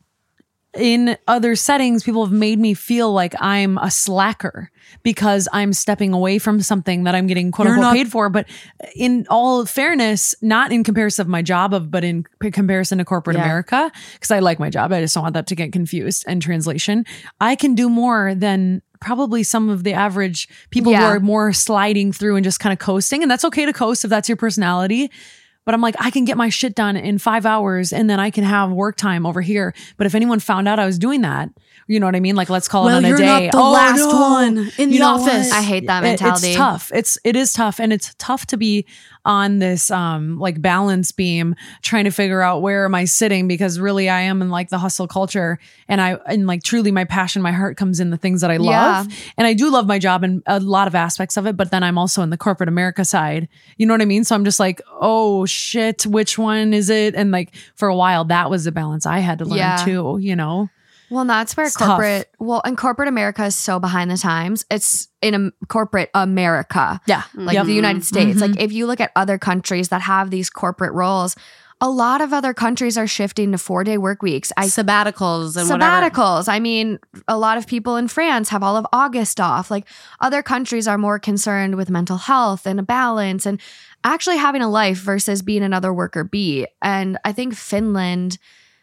in other settings, people have made me feel like I'm a slacker because I'm stepping away from something that I'm getting quote You're unquote not- paid for. But in all fairness, not in comparison of my job of, but in p- comparison to corporate Yeah. America, because I like my job. I just don't want that to get confused and translation. I can do more than probably some of the average people who Yeah. are more sliding through and just kind of coasting. And that's okay to coast if that's your personality. But I'm like, I can get my shit done in five hours and then I can have work time over here. But if anyone found out I was doing that, you know what I mean? Like, let's call Well, it on a you're day. not the Oh, last no. one in the You know office. what? I hate that It- mentality. It's tough. It's, it is tough. And it's tough to be on this, um, like balance beam trying to figure out where am I sitting because really I am in like the hustle culture and I, and like truly my passion, my heart comes in the things that I love. And I do love my job and a lot of aspects of it, but then I'm also in the corporate America side. You know what I mean? So I'm just like, oh shit, which one is it? And like for a while, that was the balance I had to learn Yeah. too, you know? Well, and that's where It's tough. corporate, well, and corporate America is so behind the times. It's in um, corporate America, Yeah. like Yep. the United States. Mhm. Like if you look at other countries that have these corporate roles, a lot of other countries are shifting to four day work weeks. I sabbaticals and whatever. sabbaticals. I mean, a lot of people in France have all of August off. Like other countries are more concerned with mental health and a balance and actually having a life versus being another worker bee. And I think Finland,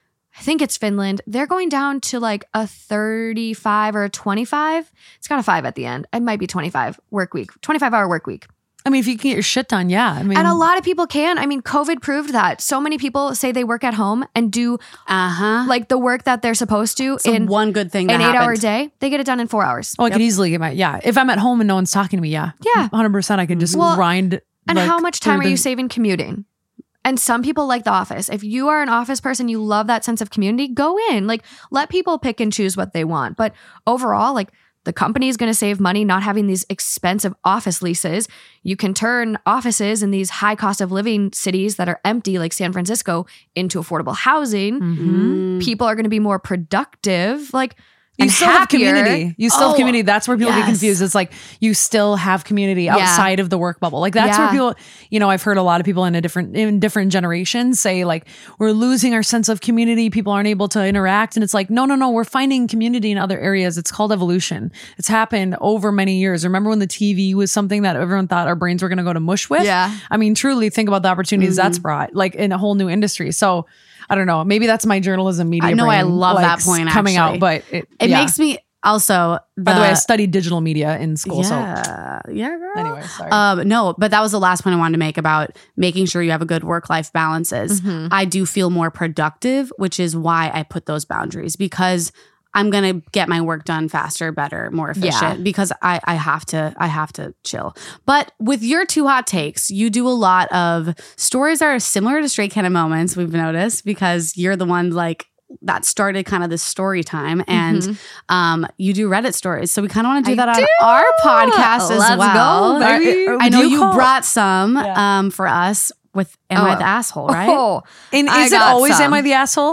I think it's Finland, they're going down to like a thirty-five or a twenty-five. It's got a five at the end. It might be twenty-five work week, twenty-five hour work week. I mean, if you can get your shit done, yeah. I mean, And a lot of people can. I mean, COVID proved that. So many people say they work at home and do Uh-huh. like the work that they're supposed to So in one good thing an that eight hour happened. day. They get it done in four hours. oh, I could easily get my, yeah. If I'm at home and no one's talking to me, yeah. Yeah. one hundred percent I could just Well, grind. And like, how much time through are you the- saving commuting? And some people like the office. If you are an office person, you love that sense of community, go in. Like let people pick and choose what they want. But overall, like the company is going to save money not having these expensive office leases. You can turn offices in these high cost of living cities that are empty, like San Francisco, into affordable housing. Mhm. People are going to be more productive. Like, You and still happier. have community. You still Oh, have community. That's where people yes. get confused. It's like you still have community Yeah. outside of the work bubble. Like that's Yeah. where people, you know, I've heard a lot of people in a different in different generations say like we're losing our sense of community. People aren't able to interact, and it's like no, no, no. We're finding community in other areas. It's called evolution. It's happened over many years. Remember when the T V was something that everyone thought our brains were going to go to mush with? Yeah. I mean, truly think about the opportunities that's brought, like in a whole new industry. So. I don't know. Maybe that's my journalism media. I know, I brain, love like, that point, coming actually. out, but it, It yeah. makes me also the, By the way, I studied digital media in school. yeah, yeah, girl. So anyway, sorry. Um, no, but that was the last point I wanted to make about making sure you have a good work-life balance is Mhm. I do feel more productive, which is why I put those boundaries because I'm going to get my work done faster, better, more efficient Yeah. because I, I have to, I have to chill. But with your two hot takes, you do a lot of stories that are similar to Straight Kind of Moments, we've noticed, because you're the one like that started kind of this story time and Mhm. um, you do Reddit stories. So we kind of want to do I that do. on our podcast as Let's go, well. baby. Are- I know do you call- brought some Yeah. um, for us with Am Oh. I the Asshole, right? Oh, And I is it got always some. am I the asshole?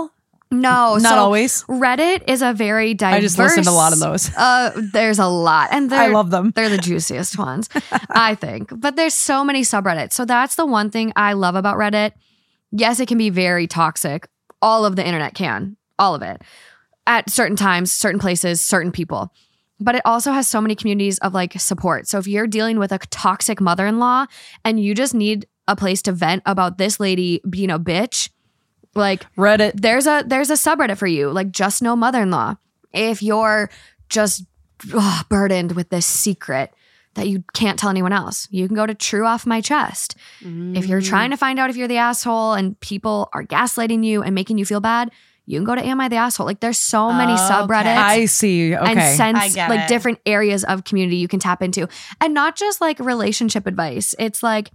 No, Not so always. Reddit is a very diverse. I just listened to a lot of those. Uh, there's a lot, and I they're, love them. They're the juiciest ones, I think. But there's so many subreddits, so that's the one thing I love about Reddit. Yes, it can be very toxic. All of the internet can, all of it, at certain times, certain places, certain people. But it also has so many communities of like support. So if you're dealing with a toxic mother-in-law and you just need a place to vent about this lady being a bitch, like Reddit. there's a there's a subreddit for you, like Just No Mother-in-Law. If you're just ugh, burdened with this secret that you can't tell anyone else, you can go to True Off My Chest. Mm. If you're trying to find out if you're the asshole and people are gaslighting you and making you feel bad, you can go to Am I the Asshole? Like there's so many Okay. subreddits. I see. Okay. And I sense get like it. different areas of community you can tap into, and not just like relationship advice. It's like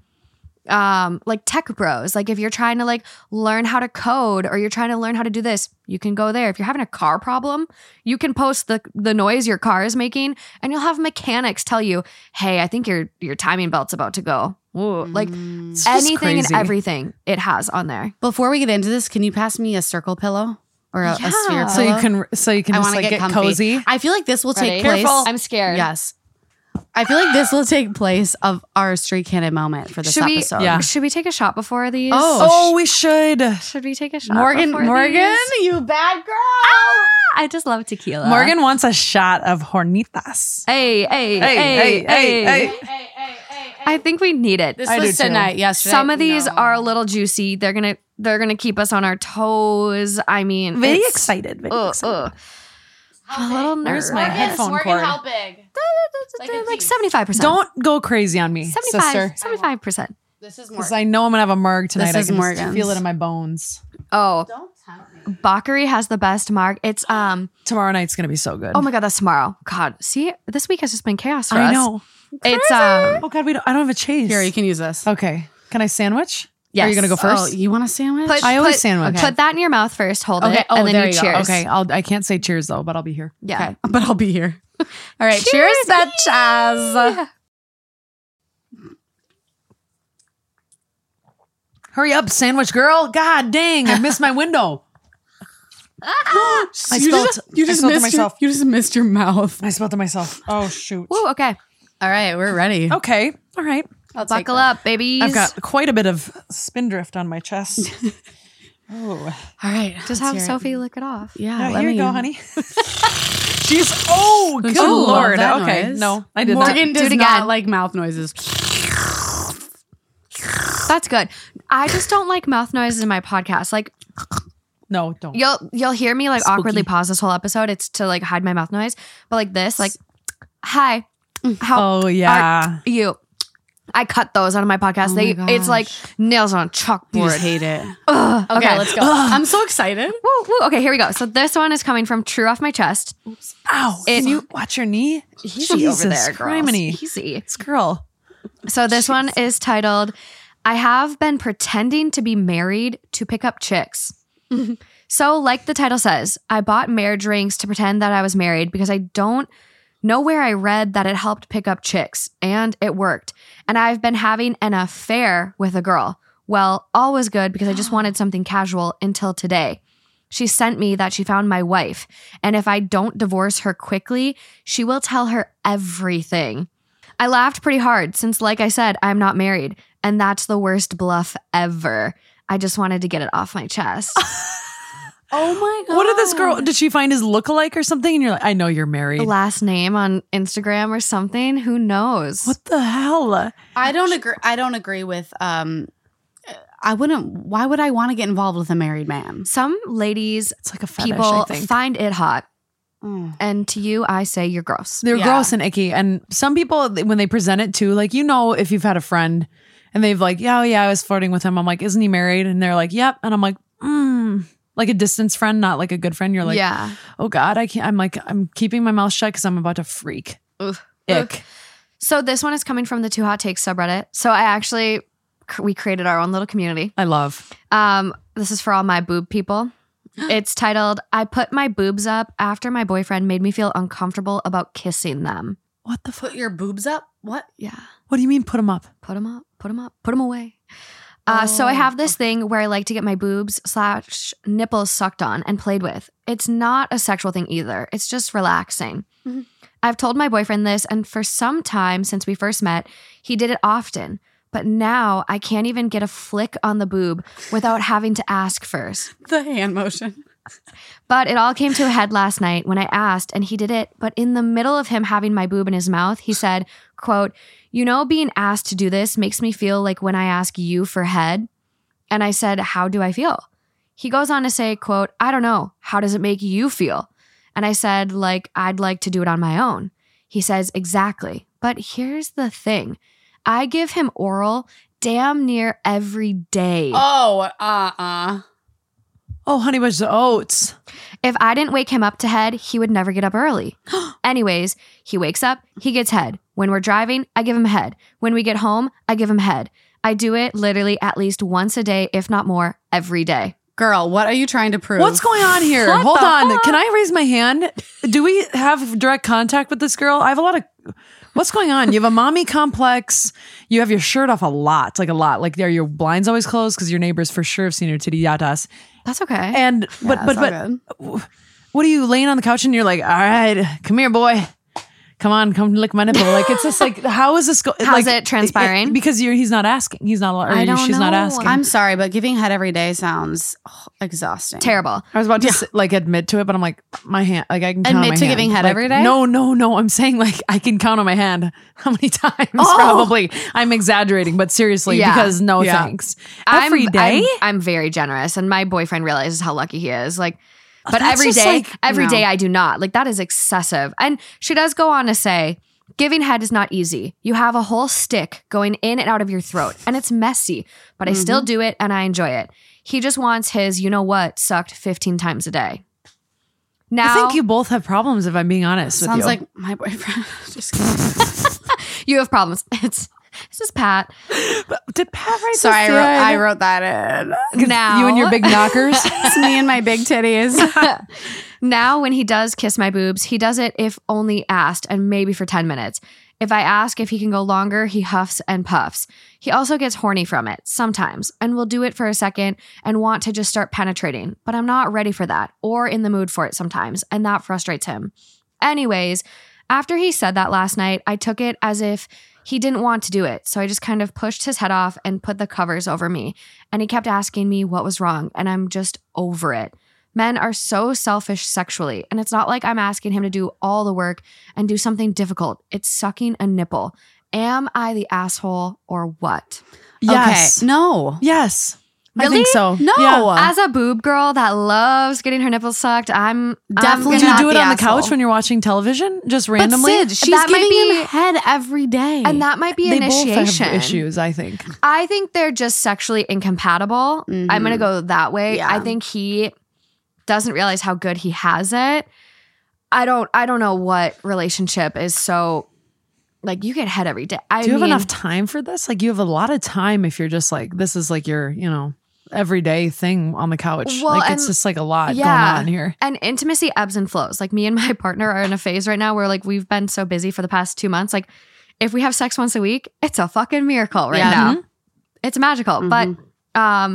um like tech bros. Like if you're trying to like learn how to code or you're trying to learn how to do this, you can go there. If you're having a car problem, you can post the the noise your car is making, and you'll have mechanics tell you, hey, I think your your timing belt's about to go. Ooh. Like It's just anything and crazy. everything it has on there. Before we get into this, can you pass me a circle pillow or a, a Yeah. sphere pillow? So you can so you can I just want to like get, get, comfy. cozy. I feel like this will take Ready? place. I'm scared. Yes. I feel like this will take place of our straight candid moment for this Should we episode. Yeah. should we take a shot before these? Oh, Oh, we should. should we take a shot? Morgan, before Morgan, these? you bad girl. I just love tequila. Morgan wants a shot of hornitas. Hey, hey, Hey, hey, hey, hey, hey. hey. I think we need it. This I do was too. tonight, yesterday. Some of these No. are a little juicy. They're gonna they're gonna keep us on our toes. I mean, Very it's- excited. Very Ugh, excited. ugh. I'm a little nervous. Where's my headphone cord? How big? Like a Like piece. seventy-five percent. Don't go crazy on me, sister. seventy-five, seventy-five percent. This is Because Morgan. I know I'm gonna have a marg tonight. This I is can just Morgan's. feel it in my bones. Oh, Don't tempt me. Bakari has the best mark. It's um. Tomorrow night's gonna be so good. Oh my god, that's tomorrow. God, see, this week has just been chaos for us. I know. It's um. Oh god, we don't, I don't have a chase. Here, you can use this. Okay. Can I sandwich? Yes. Are you gonna go Oh, first? you want a sandwich? Put, I always put, sandwich. Put that in your mouth first. Hold Okay. it, Oh, and then there you you go. cheers. Okay. I'll. I can't say cheers though, but I'll be here. Yeah. Okay, but I'll be here. All right. Cheers, Cheers, bitches. Hurry up, sandwich girl. God dang, I missed my window. I you spilled. just, you I just spilled to missed your, myself. you just missed your mouth. I spilled to myself. Oh shoot. Woo, okay. All right, we're ready. Okay. All right. I'll take Buckle that. up, babies. I've got quite a bit of spindrift on my chest. oh. All right, Just let's have hear it. Sophie lick it off. Yeah, Yeah, let here me you go, honey. She's oh, good Don't you love lord. that Okay, noise? no, I did Morgan not. does Do it not again. like mouth noises. That's good. I just don't like mouth noises in my podcast. Like No, don't. you'll you'll hear me like Spooky. awkwardly pause this whole episode. It's to like hide my mouth noise. But like this, like, hi, how Oh yeah. are you? I cut those out of my podcast. Oh they my it's like gosh. nails on a You chalkboard. just hate it. Ugh. Okay, Okay, let's go. I'm so excited. Woo, woo. Okay, here we go. So this one is coming from True Off My Chest. Ow! It- Can you watch your knee? Easy over there, girls. criminy. Easy. This girl. So this one is titled, I have been pretending to be married to pick up chicks. So like the title says, I bought marriage rings to pretend that I was married because I don't know where I read that it helped pick up chicks, and it worked. And I've been having an affair with a girl. Well, all was good because I just wanted something casual until today. She sent me that she found my wife, and if I don't divorce her quickly, she will tell her everything. I laughed pretty hard since, like I said, I'm not married, and that's the worst bluff ever. I just wanted to get it off my chest. Oh my god. What did this girl? Did she find his lookalike or something? And you're like, I know you're married. Last name on Instagram or something? Who knows? What the hell? I don't agree. I don't agree with. Um, I wouldn't. Why would I want to get involved with a married man? Some ladies, It's like a fetish, people I think. find it hot, Mm. and to you, I say you're gross. They're Yeah. gross and icky. And some people, when they present it too, like, you know, if you've had a friend and they've like, yeah, oh, yeah, I was flirting with him. I'm like, isn't he married? And they're like, yep. And I'm like, mm. Like a distance friend, not like a good friend. You're like, yeah. oh God, I can't. I'm like, I'm keeping my mouth shut because I'm about to freak. Ugh. Ick. So this one is coming from the Two Hot Takes subreddit. So I actually, we created our own little community. I love. Um, this is for all my boob people. It's titled, I put my boobs up after my boyfriend made me feel uncomfortable about kissing them. What the fuck? Put your boobs up. What? Yeah. What do you mean put them up? Put them up, put them up, put them away. Uh, so I Oh. have this thing where I like to get my boobs slash nipples sucked on and played with. It's not a sexual thing either. It's just relaxing. Mhm. I've told my boyfriend this, and for some time since we first met, he did it often. But now I can't even get a flick on the boob without having to ask first. The hand motion. But it all came to a head last night when I asked, and he did it. But in the middle of him having my boob in his mouth, he said, quote, "You know, being asked to do this makes me feel like when I ask you for head." And I said, "How do I feel?" He goes on to say, quote, "I don't know. How does it make you feel?" And I said, like, I'd like to do it on my own. He says, exactly. But here's the thing. I give him oral damn near every day. Oh, uh-uh. Oh, Honey Bunches of Oats. If I didn't wake him up to head, he would never get up early. Anyways, he wakes up, he gets head. When we're driving, I give him head. When we get home, I give him head. I do it literally at least once a day, if not more, every day. Girl, what are you trying to prove? What's going on here? What Hold the on. fuck? Can I raise my hand? Do we have direct contact with this girl? I have a lot of. What's going on? You have a mommy complex. You have your shirt off a lot, like a lot. Like, are your blinds always closed? Because your neighbors for sure have seen your titty yatas. That's okay. And but Yeah, but it's all but good. what are you laying on the couch and you're like, all right, come here, boy. Come on, come lick my nipple. Like, it's just like, how is this going? How's like, it transpiring? because you're he's not asking. He's not. Or I don't she's not know. asking. I'm sorry, but giving head every day sounds oh, exhausting. Terrible. I was about to s- like admit to it, but I'm like, my hand, like I can count on Admit my to hand. giving head Like, every day? No, no, no. I'm saying like I can count on my hand how many times. Oh. Probably. I'm exaggerating, but seriously, Yeah. because no Yeah. thanks. Every I'm, day. I'm, I'm very generous, and my boyfriend realizes how lucky he is. Like, but That's every just day, like- every no. day I do not. Like, that is excessive. And she does go on to say, giving head is not easy. You have a whole stick going in and out of your throat, and it's messy, but I still do it and I enjoy it. He just wants his, you know what, sucked fifteen times a day. Now, I think you both have problems. If I'm being honest with Sounds you. like my boyfriend. Just kidding. you have problems. It's this is Pat. Did Pat write Sorry, I this wrote, down? I wrote that in. 'Cause Now- you and your big knockers. It's me and my big titties. Now, when he does kiss my boobs, he does it if only asked and maybe for ten minutes. If I ask if he can go longer, he huffs and puffs. He also gets horny from it sometimes and will do it for a second and want to just start penetrating, but I'm not ready for that or in the mood for it sometimes, and that frustrates him. Anyways, after he said that last night, I took it as if he didn't want to do it, so I just kind of pushed his head off and put the covers over me, and he kept asking me what was wrong, and I'm just over it. Men are so selfish sexually, and it's not like I'm asking him to do all the work and do something difficult. It's sucking a nipple. Am I the asshole or what? Yes. Okay. No. Yes. I Really? think so. No. Yeah. As a boob girl that loves getting her nipples sucked, I'm Definitely I'm Do you gonna- not do it the on the asshole. couch when you're watching television? Just But randomly? Sid, she's That might giving be- him head every day. and that might be they initiation. both have issues, I think. I think they're just sexually incompatible. Mhm. I'm gonna go that way. Yeah. I think he doesn't realize how good he has it. I don't. I don't know what relationship is so like you get head every day. I Do you have mean, enough time for this? Like, you have a lot of time if you're just like, this is like your, you know, everyday thing on the couch. Well, like, it's and- just like a lot yeah. going on here. And intimacy ebbs and flows. Like me and my partner are in a phase right now where like we've been so busy for the past two months. Like if we have sex once a week, it's a fucking miracle right Yeah. now. Mhm. It's magical. Mhm. But um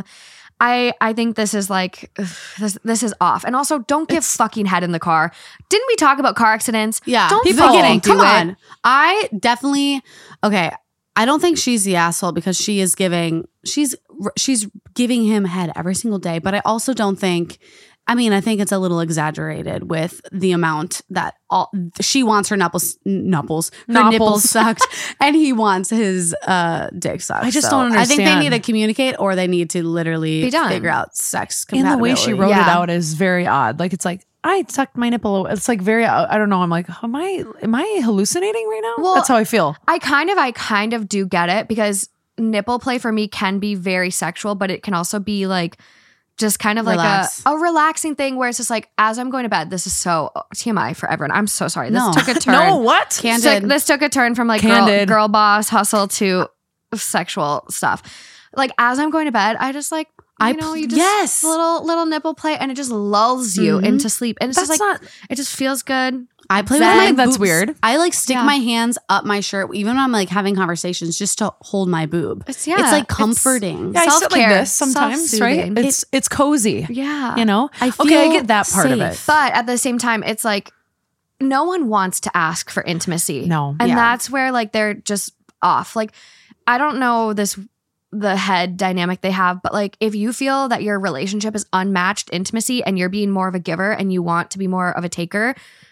I I think this is like ugh, this this is off. And also don't give fucking head in the car. Didn't we talk about car accidents? Yeah. Don't People, fucking do come it. on. I definitely, okay. I don't think she's the asshole because she is giving, she's, she's giving him head every single day. But I also don't think, I mean, I think it's a little exaggerated with the amount that all she wants her nipples, nipples, her Nopples. nipples sucked, and he wants his uh, dick sucked. I just So don't I think they understand. need to communicate, or they need to literally Be done. figure out sex And the way she compatibility. wrote it Yeah. out is very odd. Like, it's like, I tucked my nipple. It's like very, I don't know. I'm like, am I, am I hallucinating right now? Well, That's how I feel. I kind of I kind of do get it because nipple play for me can be very sexual, but it can also be like just kind of Relax. like a, a relaxing thing where it's just like as I'm going to bed, this is so T M I for everyone. I'm so sorry. This No. took a turn. No, what? This Candid. took, this took a turn from like girl, Candid. girl boss hustle to sexual stuff. Like as I'm going to bed, I just like you I know pl- you just yes. little little nipple play and it just lulls you Mhm. into sleep and it's That's just like not, it just feels good. I play Then- with my that's boobs. weird. I like stick Yeah. my hands up my shirt even when I'm like having conversations just to hold my boob. It's- yeah, it's like it's- comforting. Yeah, I sit like Self-care, this sometimes, right? self-soothing. It's it's cozy. Yeah. You know? I okay, I feel get that part of it. safe. But at the same time, it's like no one wants to ask for intimacy. No. And Yeah. that's where like they're just off. Like, I don't know this the head dynamic they have, but like if you feel that your relationship is unmatched intimacy and you're being more of a giver and you want to be more of a taker,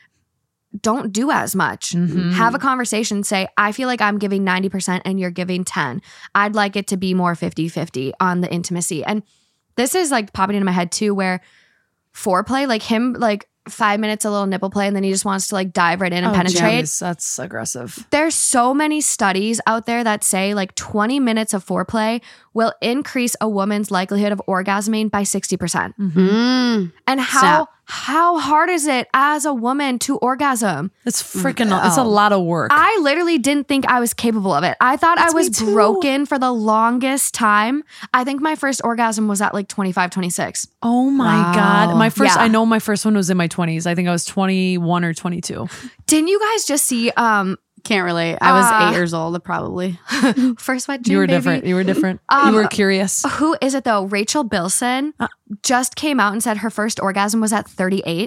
don't do as much. Mhm. Have a conversation. Say, I feel like I'm giving ninety percent and you're giving ten. I'd like it to be more fifty-fifty on the intimacy. And this is like popping into my head too, where foreplay, like him, like five minutes, a little nipple play, and then he just wants to like dive right in and Oh, penetrate. jeez, that's aggressive. There's so many studies out there that say like twenty minutes of foreplay will increase a woman's likelihood of orgasming by sixty percent. Mm. And how Snap. how hard is it as a woman to orgasm? It's freaking. It's a Oh. lot of work. I literally didn't think I was capable of it. I thought That's I was me too. broken for the longest time. I think my first orgasm was at like twenty-five, twenty-six. oh my Wow. god, my first. Yeah. I know my first one was in my twenties. I think I was twenty-one or twenty-two. Didn't you guys just see um Can't relate. I was Uh, eight years old, probably. First Wet Dream You were Baby? different. You were different. Um, you were curious. Who is it though? Rachel Bilson Uh. just came out and said her first orgasm was at thirty-eight.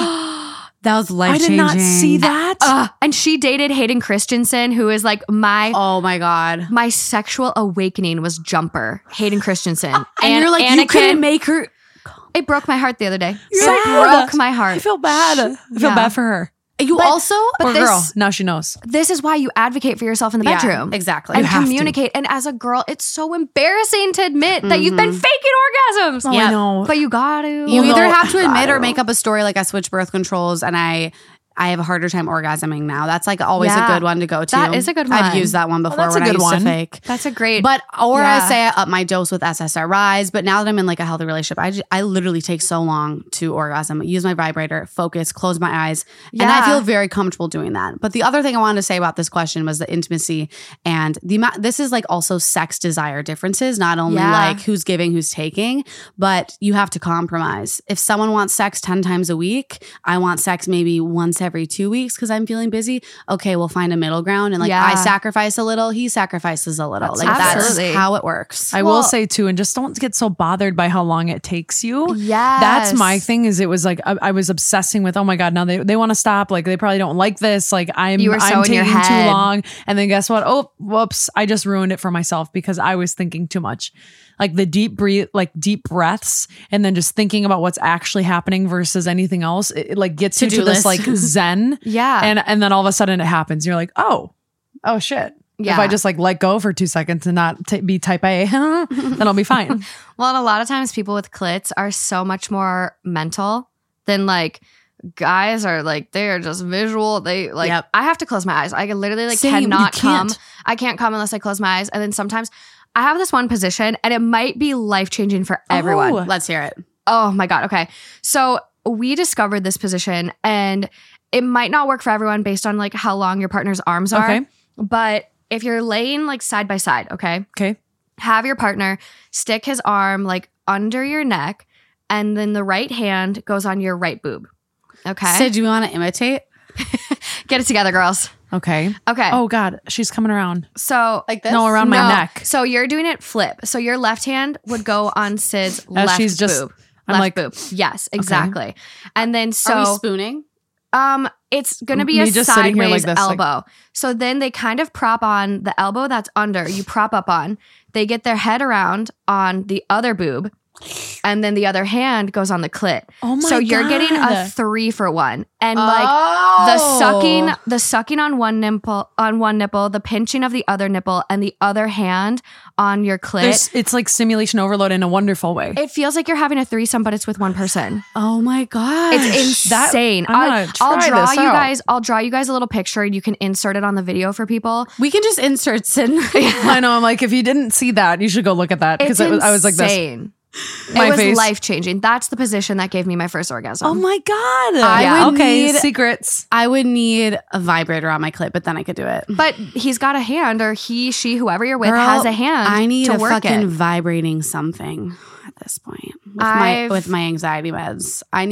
That was life I did changing. not see that. Uh, and she dated Hayden Christensen, who is like my Oh my god. my sexual awakening was Jumper. Hayden Christensen. And, you're like, Anakin, you couldn't make her. it broke my heart the other day. You're It sad. broke my heart. I feel bad. I feel Yeah. bad for her. You But- also. but Poor this- girl. Now she knows. This is why you advocate for yourself in the Yeah, bedroom. exactly. And You have to. communicate. And as a girl, it's so embarrassing to admit that you've been Mhm. faking orgasms. Oh, Yeah. I know. But you got to. You Well, either no, have to admit or gotta. make up a story like I switched birth controls and I I have a harder time orgasming now. That's like always Yeah. a good one to go to. That is a good I've one. used that one before that's when a I good used one. to fake. That's a great. But or Yeah. I say I up my dose with S S R Is. But now that I'm in like a healthy relationship, I just, I literally take so long to orgasm. Use my vibrator, focus, close my eyes, and I Yeah. feel very comfortable doing that. But the other thing I wanted to say about this question was the intimacy and the amount. This is like also sex desire differences, not only Yeah. like who's giving, who's taking, but you have to compromise. If someone wants sex ten times a week, I want sex maybe once every two weeks because I'm feeling busy. Okay, we'll find a middle ground, and like Yeah. I sacrifice a little, he sacrifices a little. That's like Absolutely. that's how it works. I Well- will say too, and just don't get so bothered by how long it takes you. yes. That's my thing. Is it was like I, I was obsessing with. Oh my god! Now they, they want to stop. Like they probably don't like this. Like I'm You were so I'm in your taking too head. long. And then guess what? Oh, whoops! I just ruined it for myself because I was thinking too much. Like the deep breathe, like deep breaths, and then just thinking about what's actually happening versus anything else. It, it, like gets you To-do to this list. like zen. Yeah. And and then all of a sudden it happens. You're like, oh, oh shit. If Yeah. I just like let go for two seconds and not t- be type A, then I'll be fine. Well, and a lot of times people with clits are so much more mental than like guys are like they are just visual. They like Yep. I have to close my eyes. I can literally like Same, you cannot come. can't. I can't come unless I close my eyes. And then sometimes I have this one position and it might be life changing for everyone. Oh. Let's hear it. Oh my God. Okay. So we discovered this position and it might not work for everyone based on like how long your partner's arms are. Okay. But if you're laying like side by side, okay, Okay. have your partner stick his arm like under your neck and then the right hand goes on your right boob. Okay. Sid, do you want to imitate? Get it together, girls. Okay. Okay. Oh God, she's coming around. So Like this? No, around my no. neck. So you're doing it flip. So your left hand would go on Sid's As left she's just- boob. I'm left like- boob. Yes, exactly. And then so Are we spooning? Um, it's gonna be Me a just sitting here sideways like this, like- elbow. So then they kind of prop on the elbow that's under. You prop up on. They get their head around on the other boob, and then the other hand goes on the clit. Oh my so you're God. getting a three for one, and like Oh. the sucking, the sucking on one nipple, on one nipple, the pinching of the other nipple, and the other hand on your clit. There's, it's like simulation overload in a wonderful way. It feels like you're having a threesome, but it's with one person. Oh my god. It's That- insane. I'm I'll, gonna I'll try draw this you out. guys. I'll draw you guys a little picture, and you can insert it on the video for people. We can just insert Sid. I know. I'm like, if you didn't see that, you should go look at that It's because I was like this. insane. My it was face. life changing. That's the position that gave me my first orgasm. Oh my God. I Yeah. would okay. need- Secrets. I would need a vibrator on my clit, but then I could do it. But he's got a hand, or he, she, whoever you're with, Girl, has a hand. I need to a work fucking it. vibrating something at this point with my I've- with my anxiety meds. I need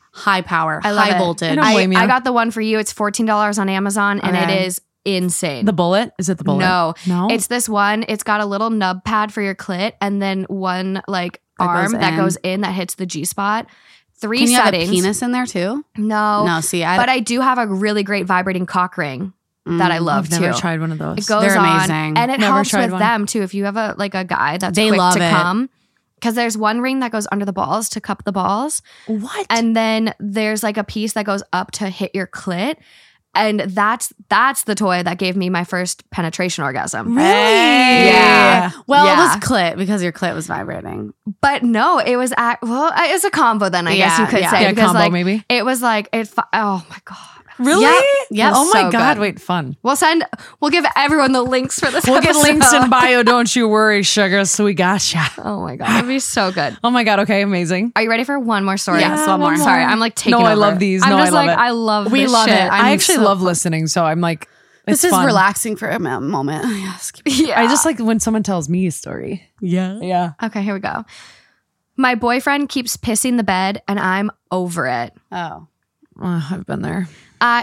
high power, I love high it. voltage. I don't I, blame you. I got the one for you. It's fourteen dollars on Amazon and Okay. it is insane. The bullet? Is it the bullet? No, No. it's this one. It's got a little nub pad for your clit and then one like That arm goes that in. goes in that hits the G spot. Three Can you settings. have a penis in there too? No, No, see, I, but I do have a really great vibrating cock ring that I Mm, love I've never too. tried one of those. It goes They're on, amazing. and it Never helps tried with one. them too. If you have a like a guy that's They quick love to it. come, because there's one ring that goes under the balls to cup the balls, What? and then there's like a piece that goes up to hit your clit. And that's that's the toy that gave me my first penetration orgasm. Really? Yeah. Well, Yeah. it was clit because your clit was vibrating. But no, it was at, well, it's a combo then I guess Yeah, you could yeah. say Yeah, because combo like maybe. it was like it. fi- Oh my god. Really? Yep. Yep. Oh my So God. good. Wait, fun. We'll send. We'll give everyone the links for this. We'll get episode. links in bio. Don't you worry, sugar. So we gotcha. Oh my god, it'd be so good. Oh my God. Okay. Amazing. Are you ready for one more story? Yes, one more. Sorry, I'm like taking. No, I over. love these. I'm No, just I love like it. I love. We this love shit. it. I'm I actually so- love listening. So I'm like, it's This is fun. relaxing for a mo- moment. Yes. Yeah. I just like when someone tells me a story. Yeah. Yeah. Okay, here we go. My boyfriend keeps pissing the bed, and I'm over it. Oh. Uh, I've been there. I.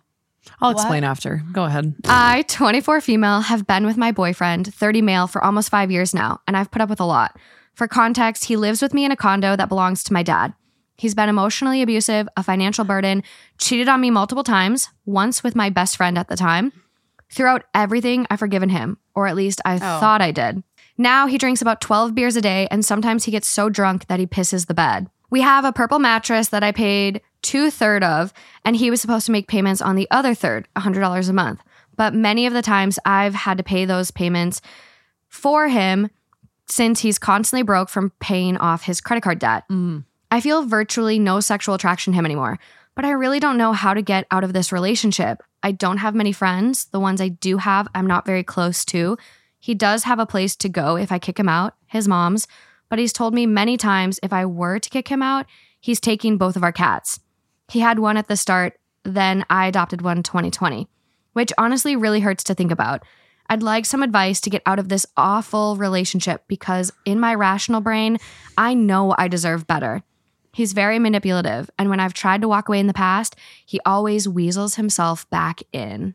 I'll explain after. Go ahead. I, twenty-four female, have been with my boyfriend, thirty male, for almost five years now, and I've put up with a lot. For context, he lives with me in a condo that belongs to my dad. He's been emotionally abusive, a financial burden, cheated on me multiple times, once with my best friend at the time. Throughout everything, I've forgiven him, or at least I Oh. thought I did. Now he drinks about twelve beers a day, and sometimes he gets so drunk that he pisses the bed. We have a purple mattress that I paid two-third of, and he was supposed to make payments on the other third, one hundred dollars a month. But many of the times I've had to pay those payments for him since he's constantly broke from paying off his credit card debt. Mm. I feel virtually no sexual attraction to him anymore, but I really don't know how to get out of this relationship. I don't have many friends. The ones I do have, I'm not very close to. He does have a place to go if I kick him out, his mom's, but he's told me many times if I were to kick him out, he's taking both of our cats. He had one at the start, then I adopted one in twenty twenty, which honestly really hurts to think about. I'd like some advice to get out of this awful relationship because in my rational brain, I know I deserve better. He's very manipulative, and when I've tried to walk away in the past, he always weasels himself back in.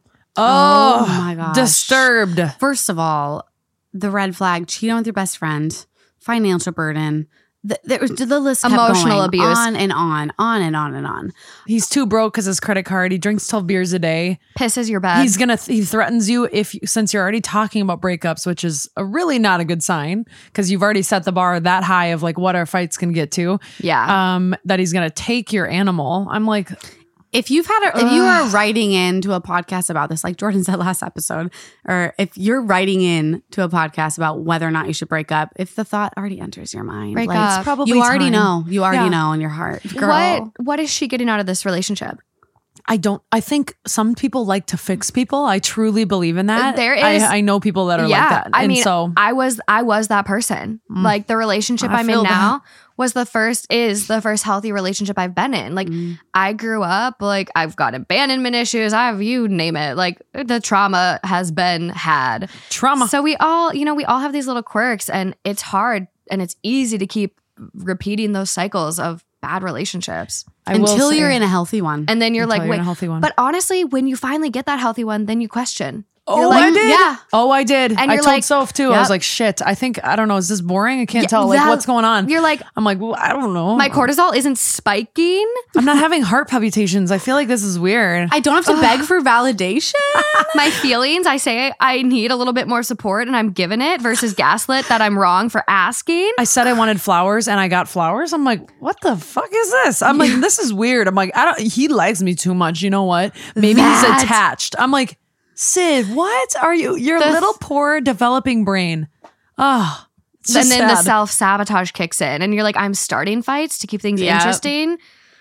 Oh, Oh my gosh. Disturbed. First of all, the red flag, cheating with your best friend, financial burden. The, the, the list kept Emotional going abuse. on and on, on and on and on. He's too broke because his credit card. He drinks twelve beers a day. Pisses your bed. He's gonna. He threatens you if you, since you're already talking about breakups, which is a really not a good sign because you've already set the bar that high of like what our fights can get to. yeah. Um, that he's gonna take your animal. I'm like, If you've had, a, if you are writing into a podcast about this, like Jordan said last episode, or if you're writing in to a podcast about whether or not you should break up, if the thought already enters your mind, Break like, up. it's probably you already time. know, you already Yeah. know in your heart, girl. What What is she getting out of this relationship? I don't. I think some people like to fix people. I truly believe in that. There is- I, I know people that are yeah, like that. I and mean, so I was I was that person. Like the relationship I I'm in feel now was the first is the first healthy relationship I've been in. Like Mm. I grew up like I've got abandonment issues. I have you name it. Like the trauma has been had. trauma. So we all, you know, we all have these little quirks, and it's hard and it's easy to keep repeating those cycles of bad relationships. I will Until say- you're in a healthy one. And then you're Until like, you're in wait, a healthy one. but honestly, when you finally get that healthy one, then you question. Oh, You're like, I did. yeah. Oh, I did. And I you're told like- Soph too. I Yep. was like, shit. I think I don't know. Is this boring? I can't Yeah, tell. Like, that- what's going on? You're like, I'm like, well, I don't know. my cortisol isn't spiking. I'm not having heart palpitations. I feel like this is weird. I don't have to beg for validation. My feelings, I say I need a little bit more support and I'm giving it versus gaslit that I'm wrong for asking. I said I wanted flowers and I got flowers. I'm like, what the fuck is this? I'm like, this is weird. I'm like, I don't. He likes me too much. You know what? Maybe That- he's attached. I'm like, Sid, what are you? Your The- little poor developing brain. Oh, it's And just then the sad. self sabotage kicks in and you're like, I'm starting fights to keep things Yep. interesting.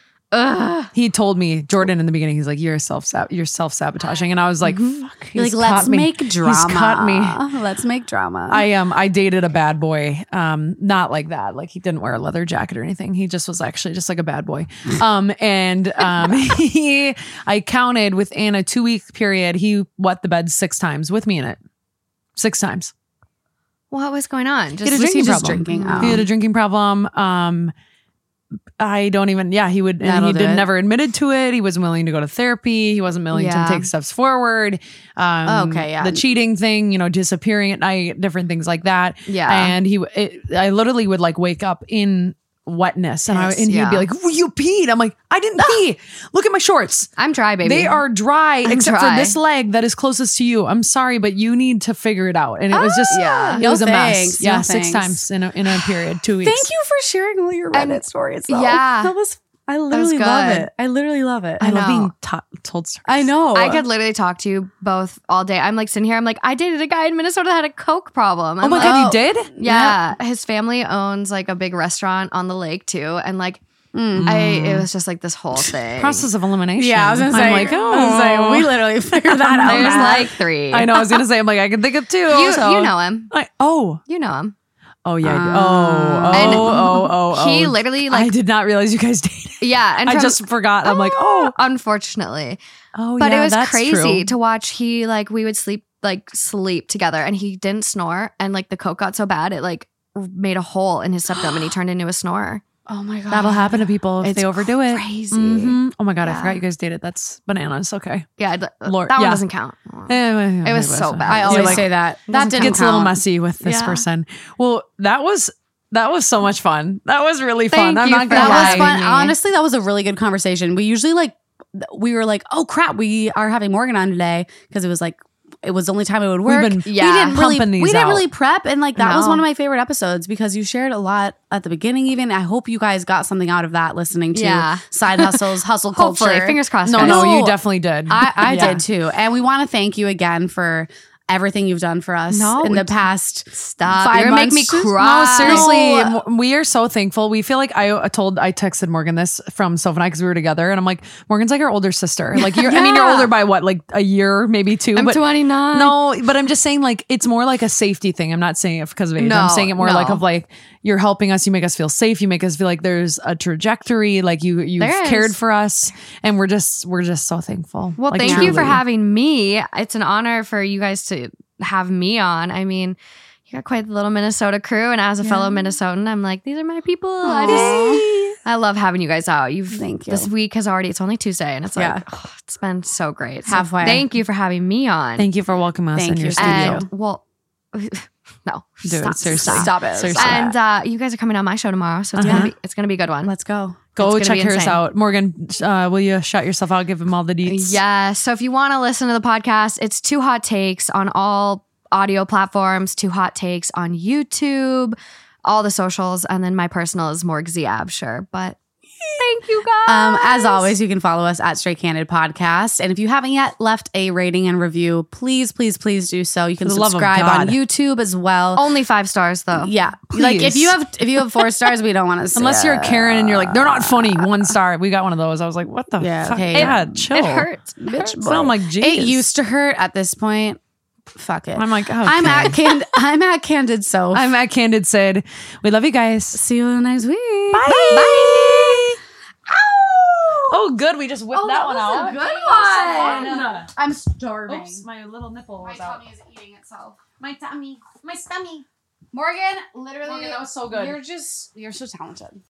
Ugh. He told me, Jordan, in the beginning, he's like, "You're self you're self sabotaging," and I was like, "Fuck!" You're like, he's let's caught me. make drama. He's caught me. Let's make drama. I um I dated a bad boy. Um, not like that. Like he didn't wear a leather jacket or anything. He just was actually just like a bad boy. Um, and um, he I counted within a two week period, he wet the bed six times with me in it. Six times. What was going on? He Just had a was he drinking just problem. drinking? He had Oh. a drinking problem. Um, I don't even, yeah, he would, and That'll he do did it. never admitted to it. He wasn't willing to go to therapy. He wasn't willing Yeah. to take steps forward. Um, Okay, yeah. The cheating thing, you know, disappearing at night, different things like that. Yeah. And he, it, I literally would like wake up in wetness and I, Piss, and he'd yeah. be like, well, you peed. I'm like, I didn't pee. Look at my shorts. I'm dry, baby. They are dry I'm except dry. for this leg that is closest to you. I'm sorry, but you need to figure it out. And it was just, Yeah. it No was a thanks. mess. Yeah. No six thanks. times in a, in a period, two weeks. Thank you for sharing all your And- Reddit stories. Though. yeah. that was. I literally good. love it. I literally love it. I, I love know. being ta- told stories. I know. I could literally talk to you both all day. I'm like sitting here. I'm like, I dated a guy in Minnesota that had a coke problem. Oh I'm my like, God, you did? Yeah, his family owns like a big restaurant on the lake too, and like Mm. I, it was just like this whole thing. Process of elimination. Yeah, I was gonna say. I'm like, oh, I was like, we literally figured that out. There's Matt. like three. I know. I was gonna say, I'm like, I can think of two. You, so- you know him. I, oh, You know him. oh yeah. Uh, oh, oh, And oh, oh, oh. He literally I like did not realize you guys dated. yeah, and I from- just forgot. I'm like, oh, unfortunately, oh, but yeah, it was that's crazy true. to watch. He like we would sleep like sleep together, and he didn't snore, and like the coke got so bad it like made a hole in his septum, and he turned into a snorer. Oh my god, That'll happen to people if It's they overdo it. Crazy. Mhm. Oh my God, I Yeah. forgot you guys dated. That's bananas. Okay. Yeah, I'd- Lord, that one yeah. doesn't count. It was so bad. I You're always like, say that. That didn't gets a little count. messy with this Yeah. person. Well, that was that was so much fun. That was really Thank fun. I'm you not for gonna That was lie. fun. me. Honestly, that was a really good conversation. We usually like, we were like, oh crap, we are having Morgan on today because it was like, it was the only time it would work. been Yeah. we didn't really, pumping these we didn't out. really prep, and like that was No. one of my favorite episodes because you shared a lot at the beginning. Even I hope you guys got something out of that listening to Yeah. side hustles, hustle culture. Hopefully, fingers crossed. No, guys. no, No. you definitely did. I, I Yeah. did too, and we want to thank you again for everything you've done for us No, in we the d- past. Stop. Five You're gonna make me months. No, cry. No, seriously, No. m- we are so thankful. We feel like I told, I texted Morgan this from Soph and I because we were together, and I'm like, Morgan's like our older sister. Like, you're, I mean, you're Yeah. older by what, like a year, maybe two. I'm but twenty-nine. no, but I'm just saying, like, it's more like a safety thing. I'm not saying it because of age. No, I'm saying it more no. like of like you're helping us. You make us feel safe. You make us feel like there's a trajectory. Like you, you've There is. cared for us, and we're just, we're just so thankful. Well, Like, thank you for truly. having me. It's an honor for you guys to have me on. I mean, you got quite the little Minnesota crew, and as a fellow Minnesotan, I'm like, these are my people. I just, I love having you guys out. You've Thank you. This week has already. It's only Tuesday, and it's like, Yeah. oh, it's been so great. So Halfway. Thank you for having me on. Thank you for welcoming us Thank in your you. studio. and well, no, Dude, stop, seriously. stop. Stop it. Seriously. And uh, you guys are coming on my show tomorrow, so it's Uh-huh. gonna be it's gonna be a good one. Let's go. Go It's gonna check be hers insane. out. Morgan, uh, will you shout yourself out? Give them all the deets. Yeah. So if you want to listen to the podcast, it's Two Hot Takes on all audio platforms, Two Hot Takes on YouTube, all the socials, and then my personal is Morg Z Absher. But thank you guys. Um, as always, you can follow us at Straight Candid Podcast. And if you haven't yet left a rating and review, please, please, please do so. You can For the love of subscribe on God. YouTube as well. Only five stars though. Yeah. Like if Please. you have if you have four stars, we don't want to see Unless you're it. Karen and you're like, they're not funny. One star. We got one of those. I was like, what the Yeah, fuck? okay. God, It- chill. It hurts. Bitch, So I'm like, geez. It used to hurt at this point. Fuck it. I'm like, okay. I'm at Candid I'm at Candid Soph. I'm at Candid Sid. We love you guys. See you next week. Bye. Bye. Oh, good. We just whipped Oh, that, that one was a out. good That was one. I'm starving. Oops, my little nipple My was out. tummy is eating itself. My tummy. My stomach. Morgan, literally. Morgan, that was so good. You're just, you're so talented.